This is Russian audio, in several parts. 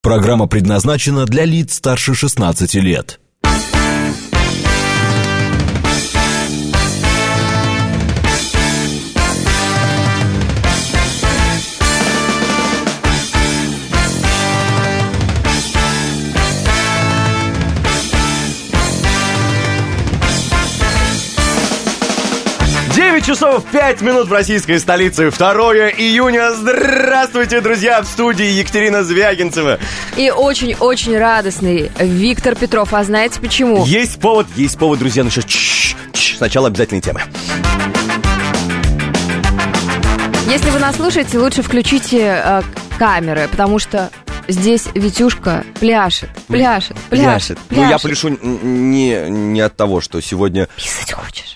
Программа предназначена для лиц старше 16 лет. Часов 5 минут в российской столице. 2 июня. Здравствуйте, друзья, в студии Екатерина Звягинцева. И очень-очень радостный Виктор Петров. А знаете почему? Есть повод, друзья. Ну что, сначала обязательные темы. Если вы нас слушаете, лучше включите камеры, потому что здесь Витюшка пляшет. Ну, я пляшу не от того, что сегодня... Писать хочешь?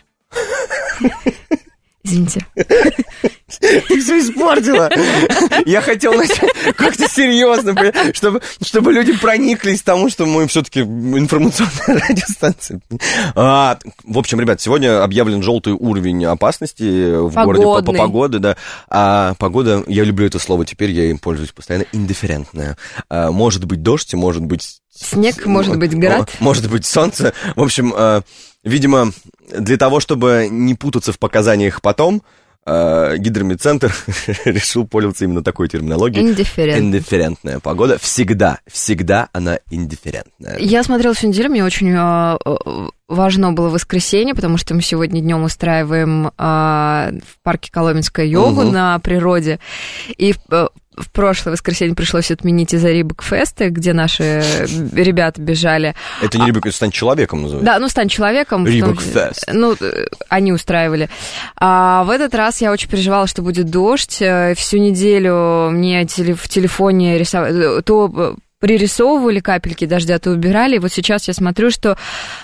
Извините. Ты все испортила. Я хотел начать как-то серьезно, чтобы люди прониклись к тому, что мы все-таки информационная радиостанция. В общем, ребят, сегодня объявлен желтый уровень опасности в городе по погоде. Да. А погода, я люблю это слово, теперь я им пользуюсь постоянно, индифферентная. Может быть дождь, может быть... Снег, может быть град. Может быть солнце. В общем, видимо, для того, чтобы не путаться в показаниях потом, Гидрометцентр решил пользоваться именно такой терминологией. Индифферентная погода. Всегда она индифферентная. Я смотрела всю неделю, мне очень важно было воскресенье, потому что мы сегодня днем устраиваем в парке Коломенская йогу на природе. И в прошлое воскресенье пришлось отменить из-за Рибок-феста, где наши ребята бежали. Это не Рибок, это «Стань человеком» называется. Да, «Стань человеком». Рибок-фест. Они устраивали. А в этот раз я очень переживала, что будет дождь. Всю неделю мне в телефоне то пририсовывали капельки дождя, то убирали. И вот сейчас я смотрю, что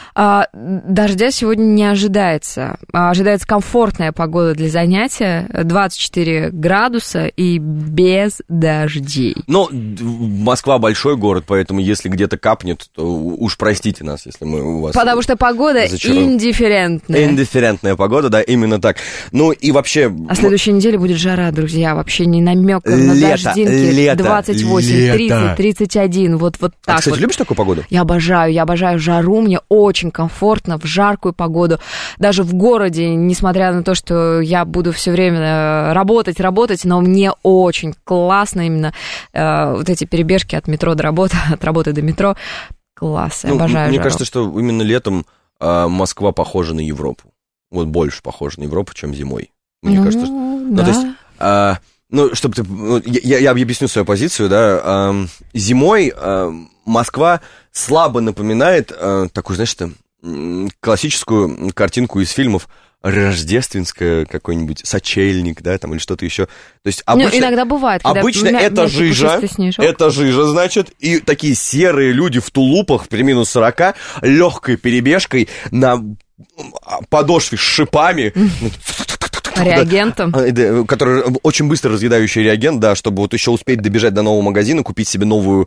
дождя сегодня не ожидается. Ожидается комфортная погода для занятия, 24 градуса и без дождей. Но Москва большой город, поэтому если где-то капнет, то уж простите нас, если мы у вас... Потому что погода индифферентная. Индифферентная погода, да, именно так. Ну и вообще... А следующей неделе будет жара, друзья, вообще не намека на дождинки. 28, 30, 31, вот так. Кстати, любишь такую погоду? Я обожаю жару, мне очень комфортно в жаркую погоду. Даже в городе, несмотря на то, что я буду все время работать, но мне очень классно именно вот эти перебежки от метро до работы, от работы до метро. Класс, я обожаю жару. Мне кажется, что именно летом Москва похожа на Европу. Вот больше похожа на Европу, чем зимой. Мне кажется, что... Да. То есть, чтобы ты... Я объясню свою позицию, да. Зимой Москва слабо напоминает такую, знаешь, классическую картинку из фильмов рождественская, какой-нибудь сочельник, да, там, или что-то еще. То есть обычно, иногда бывает, когда обычно это жижа, значит, и такие серые люди в тулупах при минус 40, легкой перебежкой на подошве с шипами, реагентом. Который очень быстро разъедающий реагент, да, чтобы вот еще успеть добежать до нового магазина, купить себе новую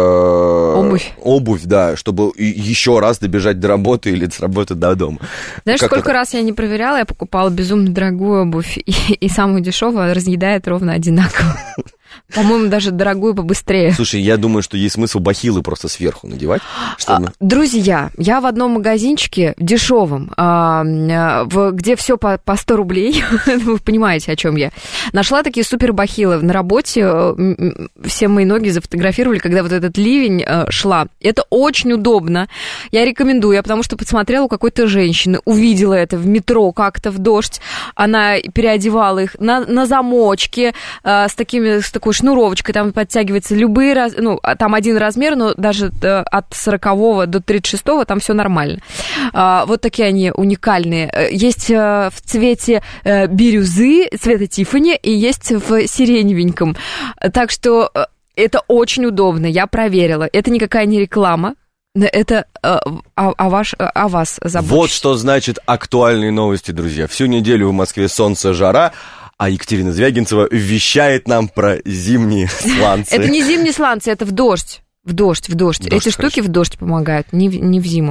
обувь, да, чтобы еще раз добежать до работы или с работы до дома. Знаешь, сколько раз я не проверяла, я покупала безумно дорогую обувь, и самую дешевую разъедает ровно одинаково. По-моему, даже дорогую побыстрее. Слушай, я думаю, что есть смысл бахилы просто сверху надевать. Друзья, я в одном магазинчике дешевом, где все по 100 рублей, вы понимаете, о чем я, нашла такие супер бахилы. На работе все мои ноги зафотографировали, когда вот этот ливень шла. Это очень удобно. Я рекомендую, потому что подсмотрела у какой-то женщины, увидела это в метро как-то в дождь. Она переодевала их на замочке с такой шнуровочкой, там подтягивается любые, там один размер, но даже от 40 до 36 там все нормально. Вот такие они уникальные. Есть в цвете бирюзы, цвета Тиффани, и есть в сиреневеньком. Так что это очень удобно, я проверила. Это никакая не реклама. Это о вас заботится. Вот что значит актуальные новости, друзья. Всю неделю в Москве солнце, жара, а Екатерина Звягинцева вещает нам про зимние сланцы. Это не зимние сланцы, это в дождь. В дождь. Эти штуки в дождь помогают, не в зиму.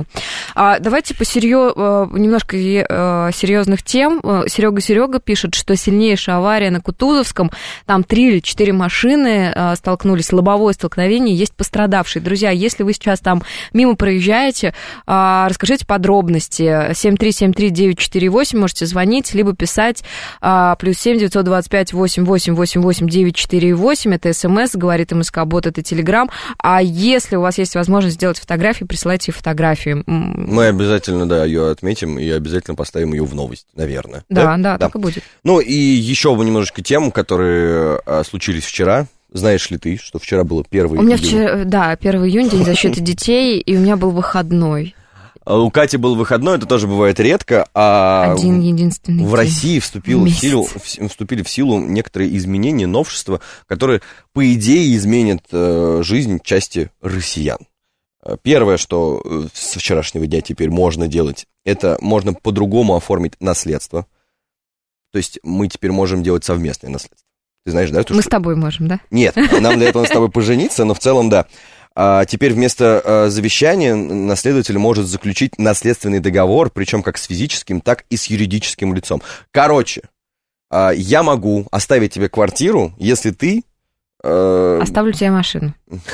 Давайте немножко серьезных тем. Серега пишет, что сильнейшая авария на Кутузовском, там 3 или 4 машины столкнулись, лобовое столкновение, есть пострадавшие. Друзья, если вы сейчас там мимо проезжаете, расскажите подробности. 7373948, можете звонить, либо писать +7 925 8888 948, это СМС, говорит МСК-бот, это Телеграм. А если у вас есть возможность сделать фотографии, присылайте фотографии. Мы обязательно, да, ее отметим и обязательно поставим ее в новость, наверное. Да, так и будет. Ну и еще немножечко тем, которые случились вчера. Знаешь ли ты, что вчера было 1 июня? У меня вчера, 1 июня, День защиты детей, и у меня был выходной. У Кати был выходной, это тоже бывает редко, а один единственный в России вступили в силу некоторые изменения, новшества, которые, по идее, изменят жизнь части россиян. Первое, что со вчерашнего дня теперь можно делать, это можно по-другому оформить наследство. То есть мы теперь можем делать совместное наследство. Ты знаешь, да? Мы с тобой можем, да? Нет, нам для этого с тобой пожениться, но в целом, да. А теперь вместо завещания наследователь может заключить наследственный договор, причем как с физическим, так и с юридическим лицом. Короче, я могу оставить тебе квартиру, если ты... Оставлю тебе машину.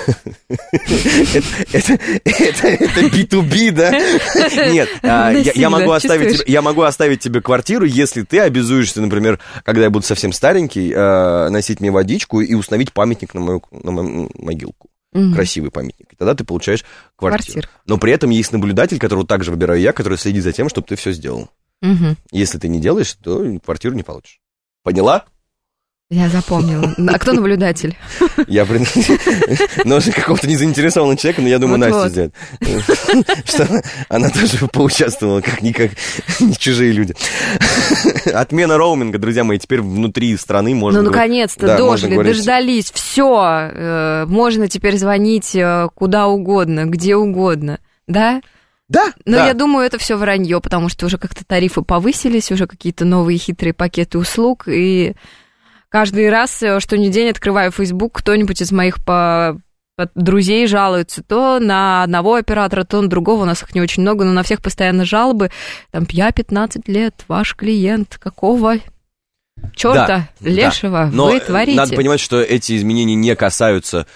Это B2B, да? Нет, я могу оставить тебе квартиру, если ты обязуешься, например, когда я буду совсем старенький, носить мне водичку и установить памятник на мою могилку. Красивый памятник. И тогда ты получаешь квартиру. Но при этом есть наблюдатель, которого также выбираю я, который следит за тем, чтобы ты все сделал. Если ты не делаешь, то квартиру не получишь. Поняла? Я запомнила. А кто наблюдатель? Я нужен какого-то незаинтересованного человека, но я думаю, Настя сделает. Что она тоже поучаствовала, как-никак, не чужие люди. Отмена роуминга, друзья мои, теперь внутри страны можно... Ну, наконец-то дожили, дождались, все. Можно теперь звонить куда угодно, где угодно, да? Да. Но я думаю, это все вранье, потому что уже как-то тарифы повысились, уже какие-то новые хитрые пакеты услуг, и... Каждый раз, что ни день, открываю Facebook, кто-нибудь из моих друзей жалуется то на одного оператора, то на другого. У нас их не очень много, но на всех постоянно жалобы. Там, я 15 лет, ваш клиент, какого черта лешего вы творите? Надо понимать, что эти изменения не касаются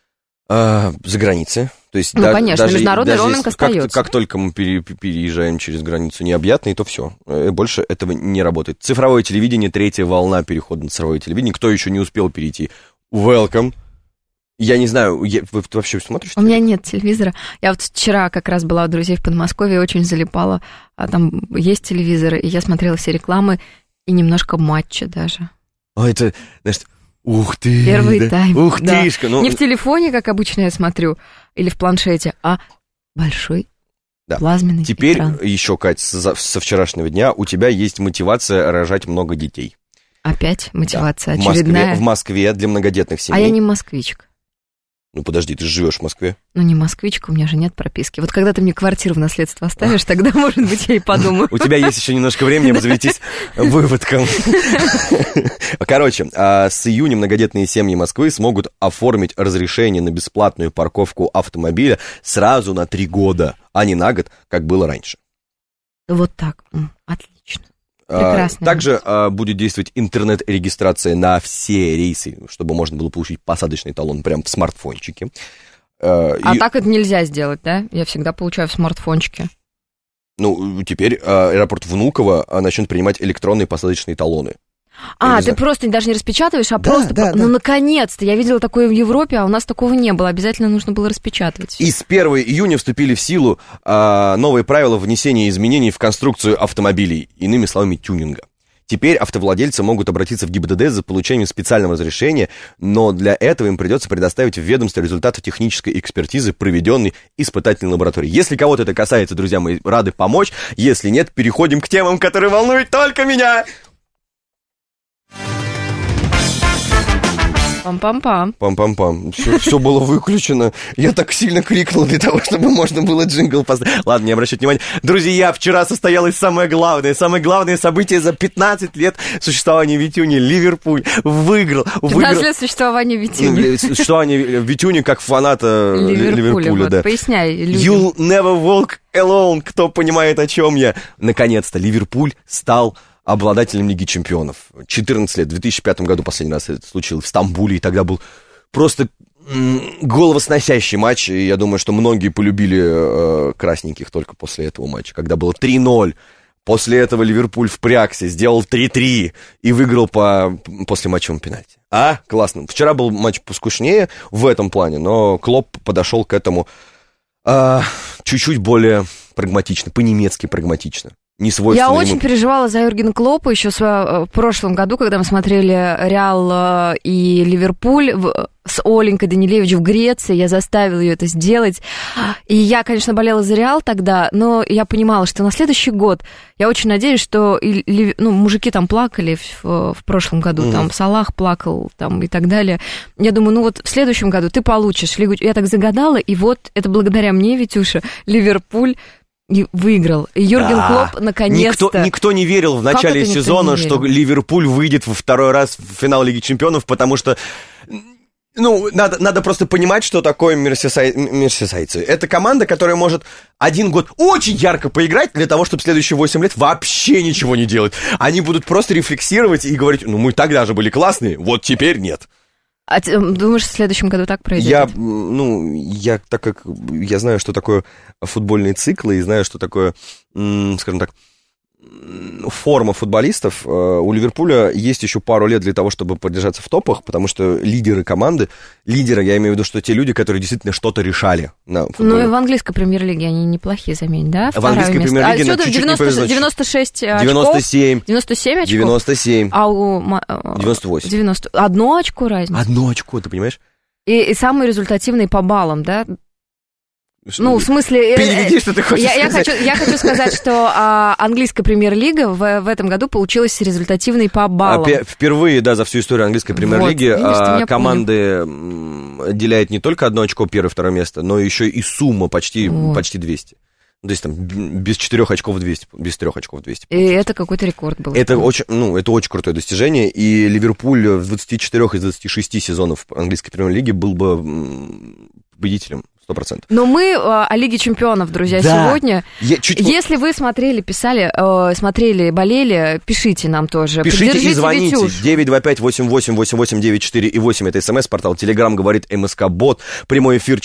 за границей. То есть конечно, международный роуминг остается. Как только мы переезжаем через границу необъятно, то все. Больше этого не работает. Цифровое телевидение, 3-я волна перехода на цифровое телевидение. Кто еще не успел перейти? Welcome. Я не знаю, вы вообще смотришь? У меня нет телевизора. Я вот вчера как раз была у друзей в Подмосковье, очень залипала. А там есть телевизор, и я смотрела все рекламы, и немножко матча даже. Это, знаешь... Ух ты! Первый тайм. Ух тышка! Не в телефоне, как обычно я смотрю, или в планшете, а большой плазменный Теперь экран. Еще, Кать, со вчерашнего дня у тебя есть мотивация рожать много детей. Опять мотивация очередная? В Москве для многодетных семей. А я не москвичка. Ну, подожди, ты же живешь в Москве. Ну, не москвичка, у меня же нет прописки. Вот когда ты мне квартиру в наследство оставишь, тогда, может быть, я и подумаю. У тебя есть еще немножко времени обзавестись выводком. Короче, с июня многодетные семьи Москвы смогут оформить разрешение на бесплатную парковку автомобиля сразу на 3 года, а не на год, как было раньше. Вот так. Отлично. Прекрасно. Также будет действовать интернет-регистрация на все рейсы, чтобы можно было получить посадочный талон прямо в смартфончике. Так это нельзя сделать, да? Я всегда получаю в смартфончике. Ну, теперь аэропорт Внуково начнет принимать электронные посадочные талоны. Ты просто даже не распечатываешь, а просто... Ну, наконец-то! Я видела такое в Европе, а у нас такого не было. Обязательно нужно было распечатывать. И с 1 июня вступили в силу новые правила внесения изменений в конструкцию автомобилей, иными словами, тюнинга. Теперь автовладельцы могут обратиться в ГИБДД за получением специального разрешения, но для этого им придется предоставить в ведомство результаты технической экспертизы, проведенной испытательной лабораторией. Если кого-то это касается, друзья мои, рады помочь. Если нет, переходим к темам, которые волнуют только меня. Пам-пам-пам. Пам-пам-пам. Все было выключено. Я так сильно крикнул для того, чтобы можно было джингл поставить. Ладно, не обращайте внимания. Друзья, вчера состоялось самое главное событие за 15 лет существования Витюни. Ливерпуль выиграл. 15 лет существования Витюни. Существование Витюни как фаната Ливерпуля, вот, да. Поясняй людям. You'll never walk alone. Кто понимает, о чем я. Наконец-то Ливерпуль стал обладателем Лиги Чемпионов. 14 лет. В 2005 году последний раз это случилось в Стамбуле, и тогда был просто головосносящий матч, и я думаю, что многие полюбили красненьких только после этого матча, когда было 3-0. После этого Ливерпуль впрягся, сделал 3-3 и выиграл по послематчевому пенальти. Классно. Вчера был матч поскучнее в этом плане, но Клопп подошел к этому чуть-чуть более прагматично, по-немецки прагматично. Я очень переживала за Юргена Клоппа еще в прошлом году, когда мы смотрели Реал и Ливерпуль с Оленькой Данилевич в Греции. Я заставила ее это сделать. И я, конечно, болела за Реал тогда, но я понимала, что на следующий год я очень надеюсь, что мужики там плакали в прошлом году, там Салах плакал там, и так далее. Я думаю, вот в следующем году ты получишь Лигу. Я так загадала, и вот это благодаря мне, Витюша, Ливерпуль и выиграл. И Юрген Клопп наконец-то... Никто не верил в начале сезона, что Ливерпуль выйдет во второй раз в финал Лиги Чемпионов, потому что... надо просто понимать, что такое мерсисайдцы. Это команда, которая может один год очень ярко поиграть для того, чтобы следующие 8 лет вообще ничего не делать. Они будут просто рефлексировать и говорить, мы тогда же были классные, вот теперь нет. А ты думаешь, в следующем году так произойдет? Так как я знаю, что такое футбольные циклы, и знаю, что такое, скажем так, форма футболистов, у Ливерпуля есть еще пару лет для того, чтобы поддержаться в топах, потому что лидеры команды, я имею в виду, что те люди, которые действительно что-то решали на футболе. И в английской премьер-лиге они неплохие, заметь, да? В английской премьер-лиге отсюда чуть-чуть не повезло. 96 очков. 97. 97 очков? 97. А у... 98. Одно очко разница? Одно очко, ты понимаешь? И самый результативный по баллам, да? В смысле... Переведи, что ты хочешь сказать. Я хочу сказать, что английская премьер-лига в этом году получилась результативной по баллам. Впервые, за всю историю английской премьер-лиги команды отделяют не только одно очко первое и второе место, но еще и сумма почти 200. То есть там без 4 очков 200, без 3 очков 200. И это какой-то рекорд был. Это очень крутое достижение, и Ливерпуль в 24 из 26 сезонов английской премьер-лиги был бы победителем. 100%. Но мы о Лиге Чемпионов, друзья, сегодня. Если вы смотрели, болели, пишите нам тоже. Пишите и звоните. 925-88-88-94 и 8. Это СМС-портал. Телеграм говорит МСК-бот. Прямой эфир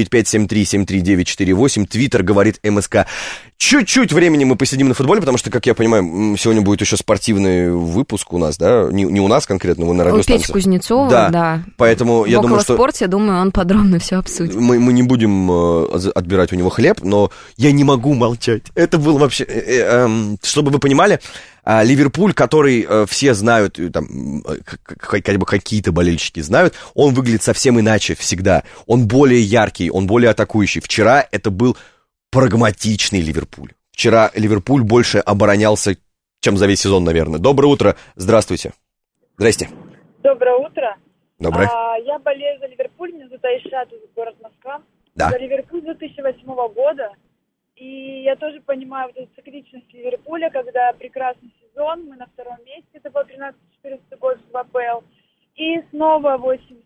495-73-73-948. Твиттер говорит МСК. Чуть-чуть времени мы посидим на футболе, потому что, как я понимаю, сегодня будет еще спортивный выпуск у нас, да? Не у нас конкретно, мы на радиостанции. Петя Кузнецова, да. Поэтому я думаю, что... В «Околоспорте», я думаю, он подробно все обсудит. Мы не будем отбирать у него хлеб, но я не могу молчать. Это было вообще... Чтобы вы понимали, Ливерпуль, который все знают, там, хотя бы какие-то болельщики знают, он выглядит совсем иначе всегда. Он более яркий, он более атакующий. Вчера это был прагматичный Ливерпуль. Вчера Ливерпуль больше оборонялся, чем за весь сезон, наверное. Доброе утро. Здравствуйте. Здрасте. Доброе утро. Доброе. Я болею за Ливерпуль, меня зовут Айшат, город Москва. Да. За Ливерпуль 2008 года. И я тоже понимаю вот эту цикличность Ливерпуля, когда прекрасный сезон, мы на втором месте, это был 13-14 год в АПЛ. И снова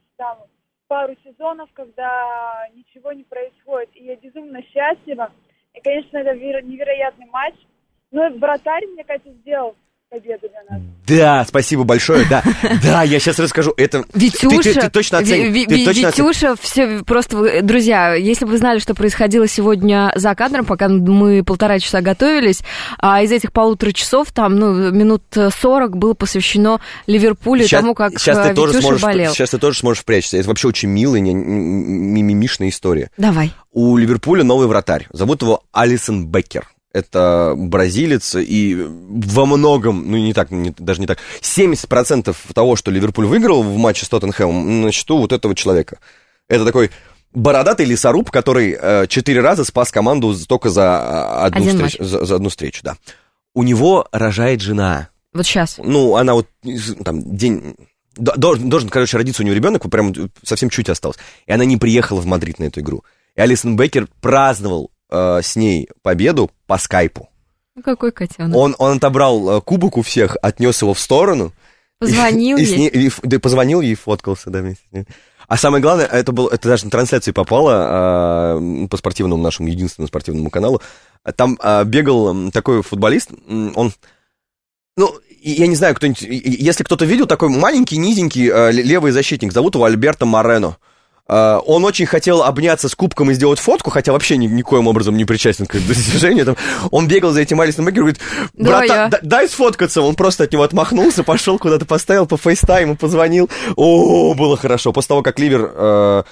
пару сезонов, когда ничего не происходит. И я безумно счастлива. И, конечно, это невероятный матч. Но вратарь, мне кажется, сделал победу для нас. Да, спасибо большое, да, я сейчас расскажу. Это Витюша, ты точно оценишь. Витюша, все просто, друзья, если бы вы знали, что происходило сегодня за кадром, пока мы 1,5 часа готовились, из этих 1,5 часов там, минут 40 было посвящено Ливерпулю, тому, как Витюша болел. Сейчас ты тоже сможешь впрячься. Это вообще очень милая, мимимишная история. Давай. У Ливерпуля новый вратарь. Зовут его Алисон Беккер. Это бразилец, и во многом, даже не так, 70% того, что Ливерпуль выиграл в матче с Тоттенхэмом, на счету вот этого человека. Это такой бородатый лесоруб, который 4 раза спас команду только за одну встречу, да. У него рожает жена. Вот сейчас. Она вот там Должен, короче, родиться у нее ребенок, прям совсем чуть осталось. И она не приехала в Мадрид на эту игру. И Алисон Беккер праздновал с ней победу по скайпу. Какой котенок. Он отобрал кубок у всех, отнес его в сторону. Позвонил ей. Позвонил ей и фоткался, да, вместе с ней. А самое главное, это даже на трансляции попало по спортивному нашему, единственному спортивному каналу. Там бегал такой футболист, он... Ну, я не знаю, кто-нибудь... Если кто-то видел, такой маленький, низенький левый защитник, зовут его Альберто Морено. Он очень хотел обняться с кубком и сделать фотку, хотя вообще никоим образом не причастен к достижению. Он бегал за этим Алисоном Беккером и говорит, братан, дай сфоткаться. Он просто от него отмахнулся, пошел куда-то, поставил по фейстайму, позвонил. О, было хорошо. После того, как Ливер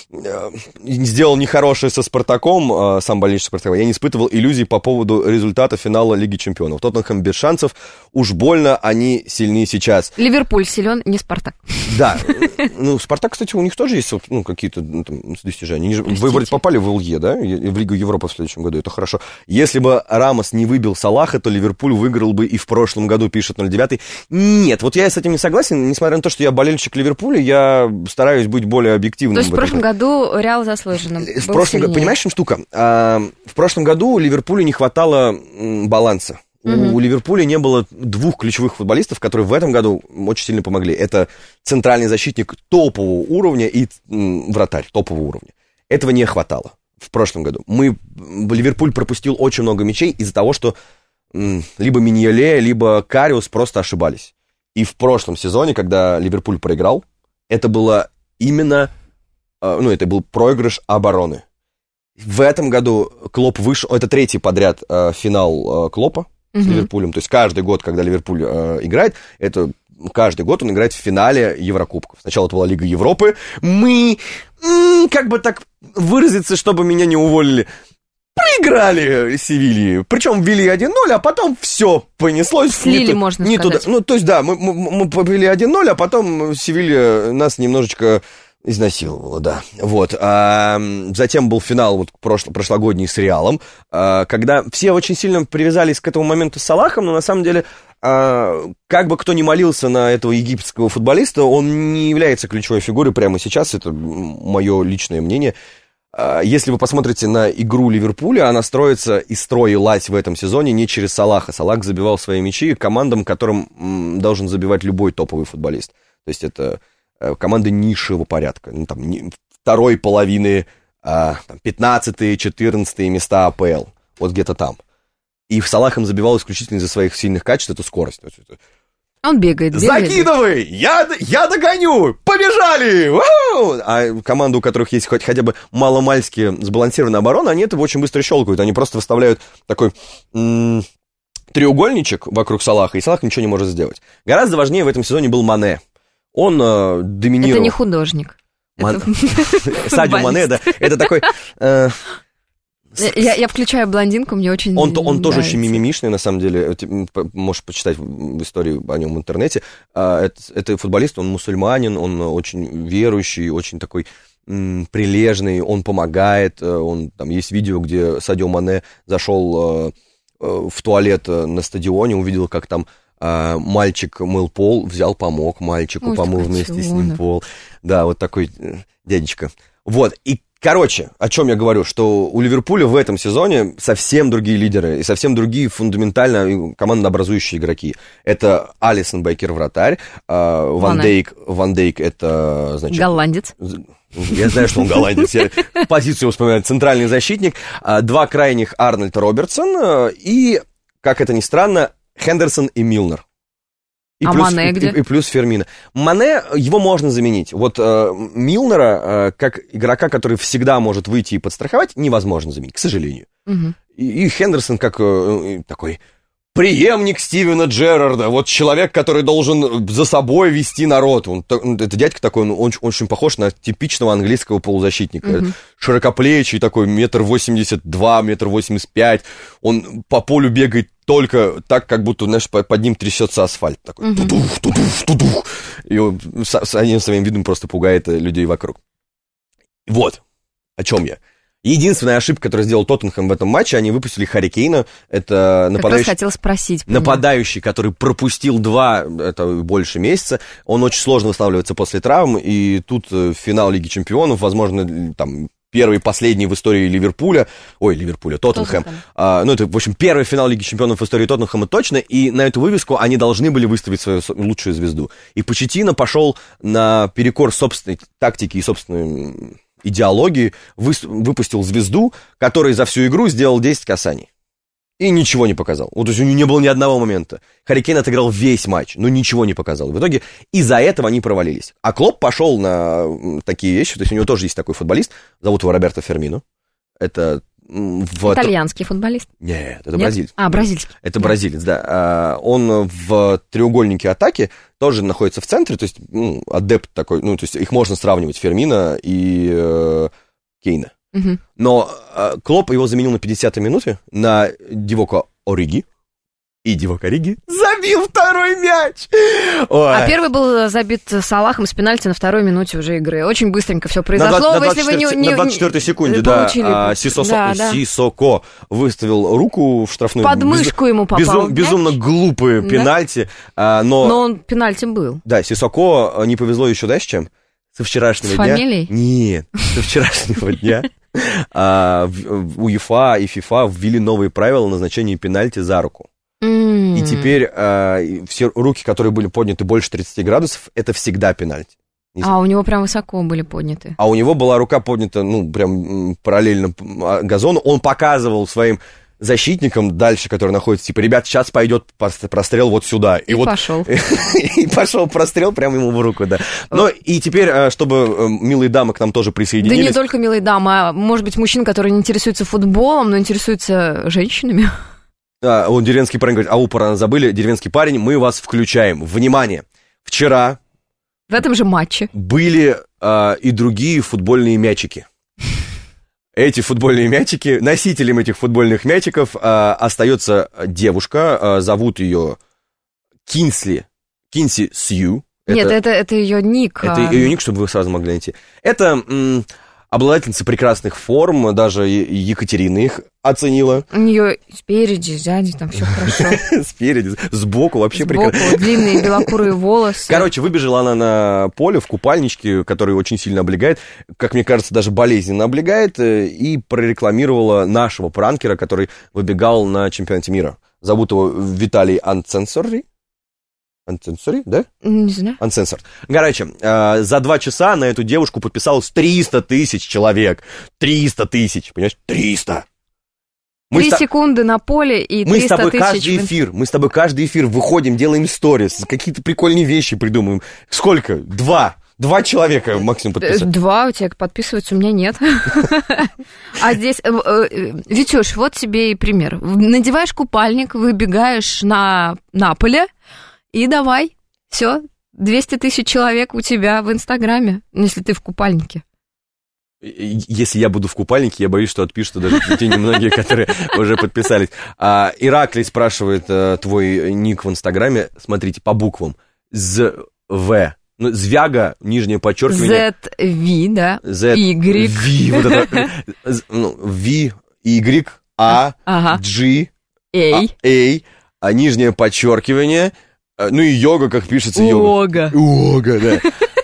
сделал нехорошее со Спартаком, сам болельщик Спартака, я не испытывал иллюзий по поводу результата финала Лиги Чемпионов. Тоттенхэм без шансов, уж больно они сильны сейчас. Ливерпуль силен, не Спартак. Да. Ну, Спартак, кстати, у них тоже есть какие-то достижения. Они же, вы вроде попали в ЛЕ, да? В Лигу Европы в следующем году. Это хорошо. Если бы Рамос не выбил Салаха, то Ливерпуль выиграл бы и в прошлом году, пишет 09. Нет, вот я с этим не согласен. Несмотря на то, что я болельщик Ливерпуля, я стараюсь быть более объективным. То есть в прошлом году Реал заслуженно в прошлом году, понимаешь, в чем штука? В прошлом году Ливерпулю не хватало баланса. У Ливерпуля не было двух ключевых футболистов, которые в этом году очень сильно помогли. Это центральный защитник топового уровня и вратарь топового уровня. Этого не хватало в прошлом году. Ливерпуль пропустил очень много мячей из-за того, что либо Миньоле, либо Кариус просто ошибались. И в прошлом сезоне, когда Ливерпуль проиграл, это было именно... это был проигрыш обороны. В этом году Клопп вышел... Это третий подряд финал Клоппа с Ливерпулем. То есть каждый год, когда Ливерпуль играет, это каждый год он играет в финале Еврокубков. Сначала это была Лига Европы. Мы, как бы так выразиться, чтобы меня не уволили, проиграли Севилье. Причем ввели 1-0, а потом все понеслось. Слили, можно сказать. Туда. То есть, да, мы повели 1-0, а потом Севилья нас немножечко... изнасиловала, да. Вот. Затем был финал прошлогодний с Реалом, когда все очень сильно привязались к этому моменту с Салахом, но на самом деле, как бы кто ни молился на этого египетского футболиста, он не является ключевой фигурой прямо сейчас, это мое личное мнение. Если вы посмотрите на игру Ливерпуля, она строится и строилась в этом сезоне не через Салаха. Салах забивал свои мячи командам, которым должен забивать любой топовый футболист. То есть это... команды низшего порядка, второй половины, 15-е, 14-е места АПЛ, вот где-то там. И в Салах им забивал исключительно из-за своих сильных качеств, это скорость. Он бегает. Закидывай! Я догоню! Побежали! У-ху! А команды, у которых есть хотя бы маломальски сбалансированная оборона, они это очень быстро щелкают. Они просто выставляют такой... треугольничек вокруг Салаха, и Салах ничего не может сделать. Гораздо важнее в этом сезоне был Мане. Он доминировал. Это не художник. Садио Мане, да. Это такой... Я включаю блондинку, мне очень Он нравится. тоже очень мимимишный, на самом деле. Можешь почитать в истории о нем в интернете. Это футболист, он мусульманин, он очень верующий, очень такой прилежный, он помогает. Там есть видео, где Садио Мане зашел в туалет на стадионе, увидел, как там мальчик мыл пол, взял, помог мальчику, помыл вместе с ним пол. Да, вот такой дядечка. Вот, и, короче, о чем я говорю, что у Ливерпуля в этом сезоне совсем другие лидеры и совсем другие фундаментально командообразующие игроки. Это Алисон Беккер, вратарь, Ван Дейк это, значит... голландец. Я знаю, что он голландец, я позицию вспоминаю, центральный защитник, два крайних Арнольд Робертсон и, как это ни странно, Хендерсон и Милнер. И плюс, Мане где? И плюс Фермино. Мане, его можно заменить. Вот Милнера, как игрока, который всегда может выйти и подстраховать, невозможно заменить, к сожалению. Угу. И Хендерсон как такой преемник Стивена Джеррарда, вот человек, который должен за собой вести народ. Это дядька такой, он очень похож на типичного английского полузащитника. Угу. Широкоплечий такой, 1,82 м, 1,85 м. Он по полю бегает только так, как будто, знаешь, под ним трясется асфальт. Такой, тудух, тудух, тудух. И он одним своим видом просто пугает людей вокруг. Вот о чем я. Единственная ошибка, которую сделал Тоттенхэм в этом матче, они выпустили Харри Кейна. Это нападающий, хотела спросить. нападающий, который пропустил 2, это больше месяца. Он очень сложно восстанавливается после травм. И тут финал Лиги Чемпионов, возможно, там первый и последний в истории Тоттенхэм. Это, в общем, первый финал Лиги Чемпионов в истории Тоттенхэма точно. И на эту вывеску они должны были выставить свою лучшую звезду. И Почеттино пошел на перекор собственной тактики и собственной идеологии, выпустил звезду, который за всю игру сделал 10 касаний. И ничего не показал. Вот, то есть у него не было ни одного момента. Харри Кейн отыграл весь матч, но ничего не показал. В итоге из-за этого они провалились. А Клопп пошел на такие вещи. То есть у него тоже есть такой футболист, зовут его Роберто Фермино. Это... Итальянский футболист? Нет, это бразилец. Бразильский. Это бразилец, да. Он в треугольнике атаки тоже находится в центре, то есть адепт такой, то есть их можно сравнивать, Фермино и Кейна. Угу. Но Клопп его заменил на 50-й минуте на Дивоко Ориги. И Дивоко Ориги забил второй мяч! Ой. А первый был забит Салахом с пенальти на второй минуте уже игры. Очень быстренько все произошло. На 24-й секунде, Сисоко выставил руку в штрафную. Под мышку ему попал. Безумно глупые пенальти. Но он пенальти был. Да, Сисоко не повезло еще, знаешь, чем? Со вчерашнего дня. С фамилией? Нет, со вчерашнего дня УЕФА и ФИФА ввели новые правила назначения пенальти за руку. И теперь все руки, которые были подняты больше 30 градусов, это всегда пенальти. А у него прям высоко были подняты. А у него была рука поднята, прям параллельно газону. Он показывал своим защитникам дальше, которые находятся, типа, ребят, сейчас пойдет прострел вот сюда. И вот пошел. И пошел прострел прямо ему в руку, да. Но и теперь, чтобы милые дамы к нам тоже присоединились. Да не только милые дамы, а может быть мужчин, которые не интересуются футболом, но интересуются женщинами. Он деревенский парень говорит, пора забыли, деревенский парень, мы вас включаем. Внимание, вчера... В этом же матче. Были и другие футбольные мячики. Эти футбольные мячики, носителем этих футбольных мячиков остается девушка, зовут ее Кинси Сью. Нет, это ее ник. Это ее ник, чтобы вы сразу могли найти. Это обладательница прекрасных форм, даже Екатерина их оценила. У нее спереди, сзади, там все хорошо. Спереди, сбоку вообще прекрасно. Сбоку длинные белокурые волосы. Короче, выбежала она на поле в купальничке, который очень сильно облегает, как мне кажется, даже болезненно облегает, и прорекламировала нашего пранкера, который выбегал на чемпионате мира. Зовут его Виталий Анценсори. Uncensored, да? Не знаю. Uncensored. Короче, за 2 часа на эту девушку подписалось 300 тысяч человек. 300 тысяч, понимаешь? 300! 3 секунды на поле и 300 мы с тобой тысяч... Мы с тобой каждый эфир выходим, делаем сторис, какие-то прикольные вещи придумываем. Сколько? 2 человека максимум подписываются. 2 у тебя подписываются, у меня нет. А здесь, Витюш, вот тебе и пример. Надеваешь купальник, выбегаешь на поле, и давай, все, 200 тысяч человек у тебя в Инстаграме, если ты в купальнике. Если я буду в купальнике, я боюсь, что отпишут даже те немногие, которые уже подписались. Ираклий спрашивает твой ник в Инстаграме, смотрите, по буквам. ЗВ. Звяга, нижнее подчеркивание. ZV, да. Y. V, вот это. V, Y, A, G, A, нижнее подчеркивание. И йога, как пишется йога. Йога, да.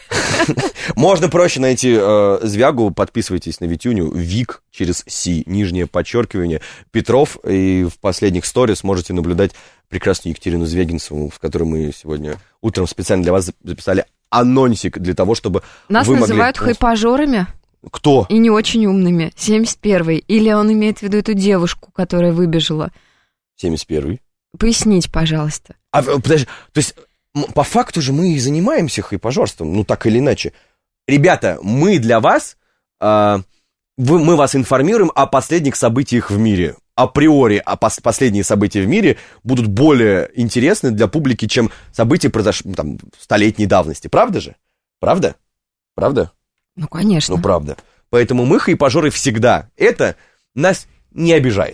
Можно проще найти Звягу, подписывайтесь на Витюню, Вик через Си, нижнее подчеркивание, Петров, и в последних сторис можете наблюдать прекрасную Екатерину Звягинцеву, в которой мы сегодня утром специально для вас записали анонсик для того, чтобы Нас вы называют могли... хайпажорами. Кто? И не очень умными. 71-й. Или он имеет в виду эту девушку, которая выбежала? 71-й. Поясните, пожалуйста. Подожди, то есть по факту же мы и занимаемся хайпажорством, так или иначе. Ребята, мы для вас, мы вас информируем о последних событиях в мире. Априори последние события в мире будут более интересны для публики, чем события, произошли столетней давности. Правда же? Правда? Правда? Ну, конечно. Ну, правда. Поэтому мы хайпажоры всегда. Это нас не обижает.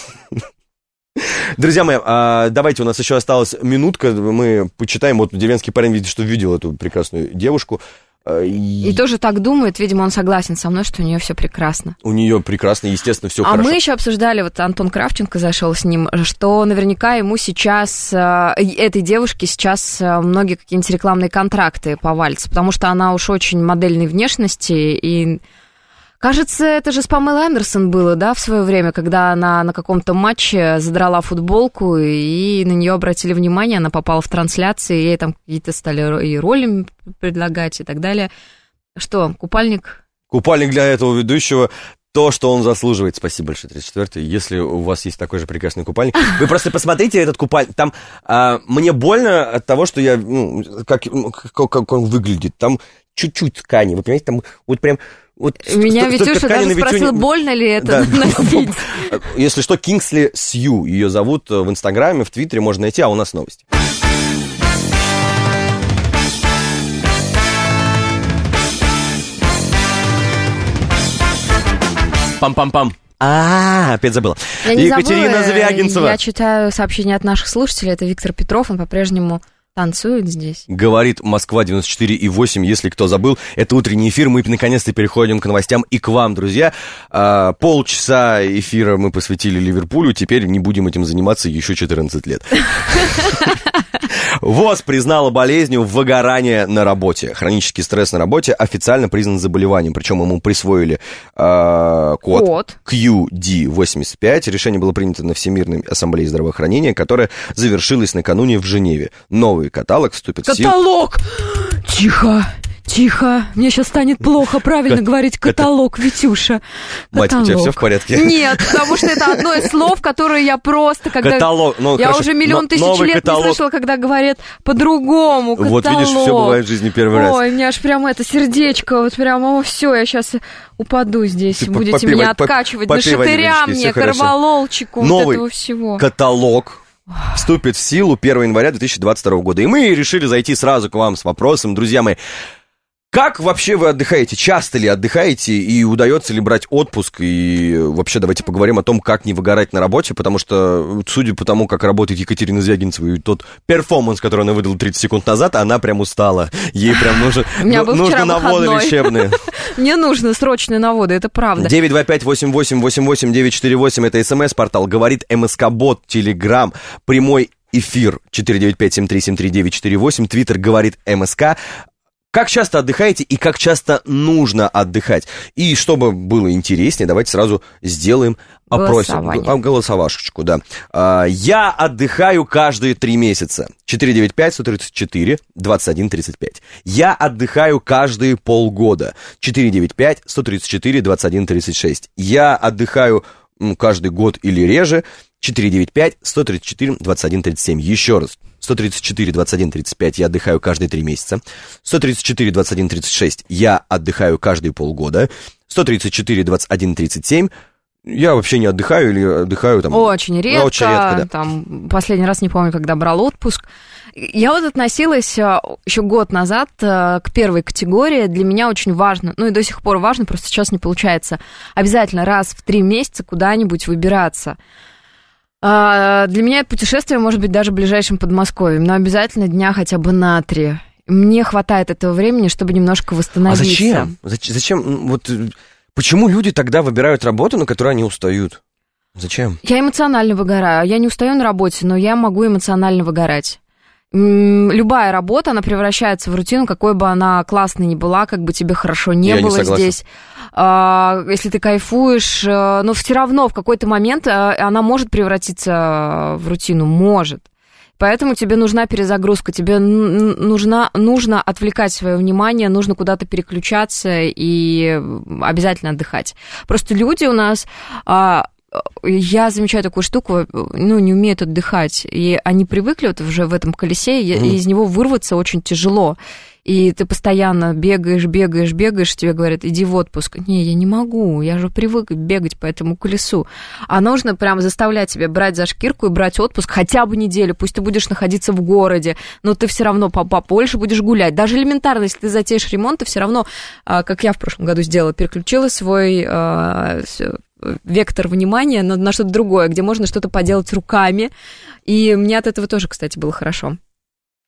Друзья мои, давайте, у нас еще осталась минутка, мы почитаем, вот деревенский парень видит, что видел эту прекрасную девушку, И тоже так думает, видимо, он согласен со мной, что у нее все прекрасно. У нее прекрасно, естественно, все хорошо. А мы еще обсуждали, вот Антон Кравченко зашел с ним, что наверняка ему сейчас, этой девушке сейчас многие какие-нибудь рекламные контракты повалятся, потому что она уж очень модельной внешности, и... Кажется, это же с Памелой Андерсон было, да, в свое время, когда она на каком-то матче задрала футболку, и на нее обратили внимание, она попала в трансляции, и ей там какие-то стали и роли предлагать и так далее. Что, купальник? Купальник для этого ведущего, то, что он заслуживает. Спасибо большое, 34-й. Если у вас есть такой же прекрасный купальник, вы просто посмотрите этот купальник. Там мне больно от того, что я, как он выглядит. Там чуть-чуть ткани, вы понимаете, там вот прям... Вот меня Витюша даже спросила, больно ли это носить. Если что, Кингсли Сью, ее зовут в Инстаграме, в Твиттере можно найти, а у нас новости. Пам-пам-пам. Опять забыла. Екатерина Звягинцева. Я читаю сообщения от наших слушателей, это Виктор Петров, он по-прежнему... танцует здесь. Говорит Москва 94,8, если кто забыл. Это утренний эфир, мы наконец-то переходим к новостям и к вам, друзья. Полчаса эфира мы посвятили Ливерпулю, теперь не будем этим заниматься еще 14 лет. ВОЗ признала болезнью выгорание на работе. Хронический стресс на работе официально признан заболеванием, причем ему присвоили код QD85. Решение было принято на Всемирной ассамблее здравоохранения, которая завершилась накануне в Женеве. Новый каталог вступит в силу. Каталог! Тихо, мне сейчас станет плохо правильно говорить каталог, Витюша. Мать, у тебя все в порядке? Нет, потому что это одно из слов, которое я просто, когда... Каталог, я хорошо, уже миллион тысяч лет каталог. Не слышала, когда говорят по-другому, каталог. Вот видишь, все бывает в жизни первый раз. Ой, у меня аж прямо это сердечко, вот прямо, все, я сейчас упаду здесь, ты будете меня откачивать, нашатыря мне, корвалолчику, вот этого всего. Каталог вступит в силу 1 января 2022 года. И мы решили зайти сразу к вам с вопросом, друзья мои. Как вообще вы отдыхаете? Часто ли отдыхаете? И удается ли брать отпуск? И вообще давайте поговорим о том, как не выгорать на работе, потому что, судя по тому, как работает Екатерина Звягинцева, и тот перформанс, который она выдала 30 секунд назад, она прям устала. Ей прям нужны наводы лечебные. Мне нужны срочные наводы, это правда. 925-88-88-948, это СМС-портал, говорит МСК-бот, Телеграм, прямой эфир 495-7373-948, Твиттер говорит МСК. Как часто отдыхаете и как часто нужно отдыхать? И чтобы было интереснее, давайте сразу сделаем голосовашечку, да. Я отдыхаю каждые 3 месяца. 495-134-21-35. Я отдыхаю каждые полгода. 495-134-21-36. Я отдыхаю каждый год или реже. 495-134-21-37. Еще раз. 134-21-35 я отдыхаю каждые 3 месяца. 134-21-36 я отдыхаю каждые полгода. 134-21-37 я вообще не отдыхаю или отдыхаю там... Очень редко. Очень редко, да. Там, последний раз не помню, когда брал отпуск. Я вот относилась еще год назад к первой категории. Для меня очень важно, ну и до сих пор важно, просто сейчас не получается, обязательно раз в 3 месяца куда-нибудь выбираться. Для меня это путешествие может быть даже ближайшим Подмосковьем, но обязательно дня хотя бы на 3. Мне хватает этого времени, чтобы немножко восстановиться. А зачем? Вот почему люди тогда выбирают работу, на которой они устают? Зачем? Я эмоционально выгораю. Я не устаю на работе, но я могу эмоционально выгорать. Любая работа, она превращается в рутину, какой бы она классной ни была, как бы тебе хорошо не было здесь. Если ты кайфуешь, но все равно в какой-то момент она может превратиться в рутину, может. Поэтому тебе нужна перезагрузка, тебе нужно отвлекать свое внимание, нужно куда-то переключаться и обязательно отдыхать. Просто люди у нас... Я замечаю такую штуку, не умеют отдыхать, и они привыкли вот уже в этом колесе, и из него вырваться очень тяжело. И ты постоянно бегаешь, тебе говорят, иди в отпуск. Не, я не могу, я же привык бегать по этому колесу. А нужно прямо заставлять себя брать за шкирку и брать отпуск хотя бы неделю. Пусть ты будешь находиться в городе, но ты все равно побольше будешь гулять. Даже элементарно, если ты затеешь ремонт, ты все равно, как я в прошлом году сделала, переключила свой вектор внимания на что-то другое, где можно что-то поделать руками. И мне от этого тоже, кстати, было хорошо.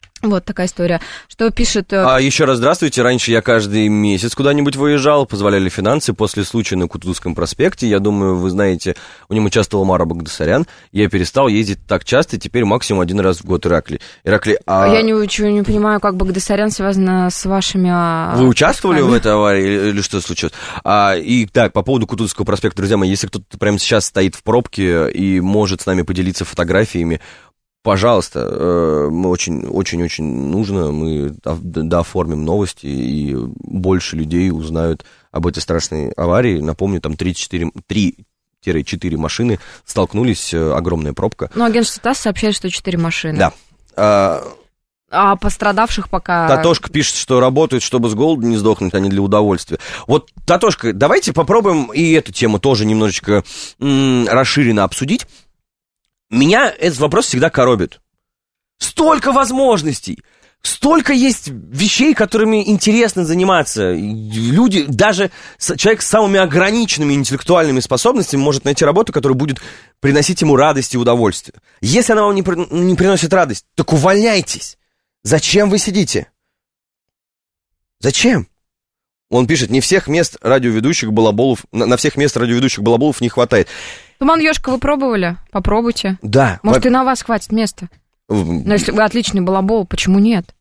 Вот такая история. Что пишет... Еще раз здравствуйте. Раньше я каждый месяц куда-нибудь выезжал, позволяли финансы. После случая на Кутузовском проспекте, я думаю, вы знаете, у него участвовал Мара Багдасарян. Я перестал ездить так часто, теперь максимум один раз в год. Иракли, Я ничего не понимаю, как Багдасарян связано с вашими... Вы участвовали в этой аварии или что случилось? И так, по поводу Кутузовского проспекта, друзья мои, если кто-то прямо сейчас стоит в пробке и может с нами поделиться фотографиями, пожалуйста, мы очень-очень нужно, мы дооформим новости, и больше людей узнают об этой страшной аварии. Напомню, там 3-4 машины столкнулись, огромная пробка. Ну, агентство ТАСС сообщает, что 4 машины. Да. А пострадавших пока... Татошка пишет, что работают, чтобы с голоду не сдохнуть, а не для удовольствия. Вот, Татошка, давайте попробуем и эту тему тоже немножечко расширенно обсудить. Меня этот вопрос всегда коробит. Столько возможностей, столько есть вещей, которыми интересно заниматься. Люди, даже человек с самыми ограниченными интеллектуальными способностями может найти работу, которая будет приносить ему радость и удовольствие. Если она вам не приносит радость, так увольняйтесь. Зачем вы сидите? Зачем? Он пишет, на всех мест радиоведущих балаболов не хватает. Туман Ёшка вы пробовали? Попробуйте. Да. Может, и на вас хватит места. Но если вы отличный балабол, почему нет?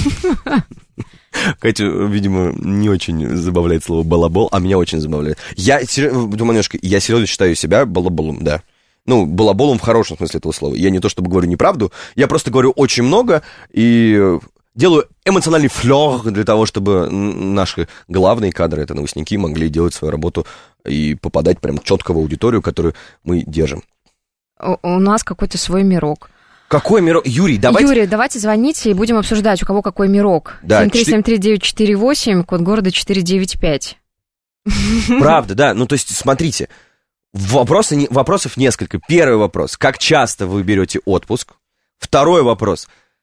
Катю, видимо, не очень забавляет слово балабол, а меня очень забавляет. Туман Ёшка, я серьезно считаю себя балаболом, да. Ну, балаболом в хорошем смысле этого слова. Я не то чтобы говорю неправду, я просто говорю очень много и делаю эмоциональный флёр для того, чтобы наши главные кадры, это новостники, могли делать свою работу и попадать прям четко в аудиторию, которую мы держим. У нас какой-то свой мирок. Какой мирок? Юрий, давайте звоните и будем обсуждать, у кого какой мирок. Да, 7373948, код города 495. Правда, да. Ну, то есть, смотрите, вопросов несколько. Первый вопрос. Как часто вы берете отпуск? Второй вопрос.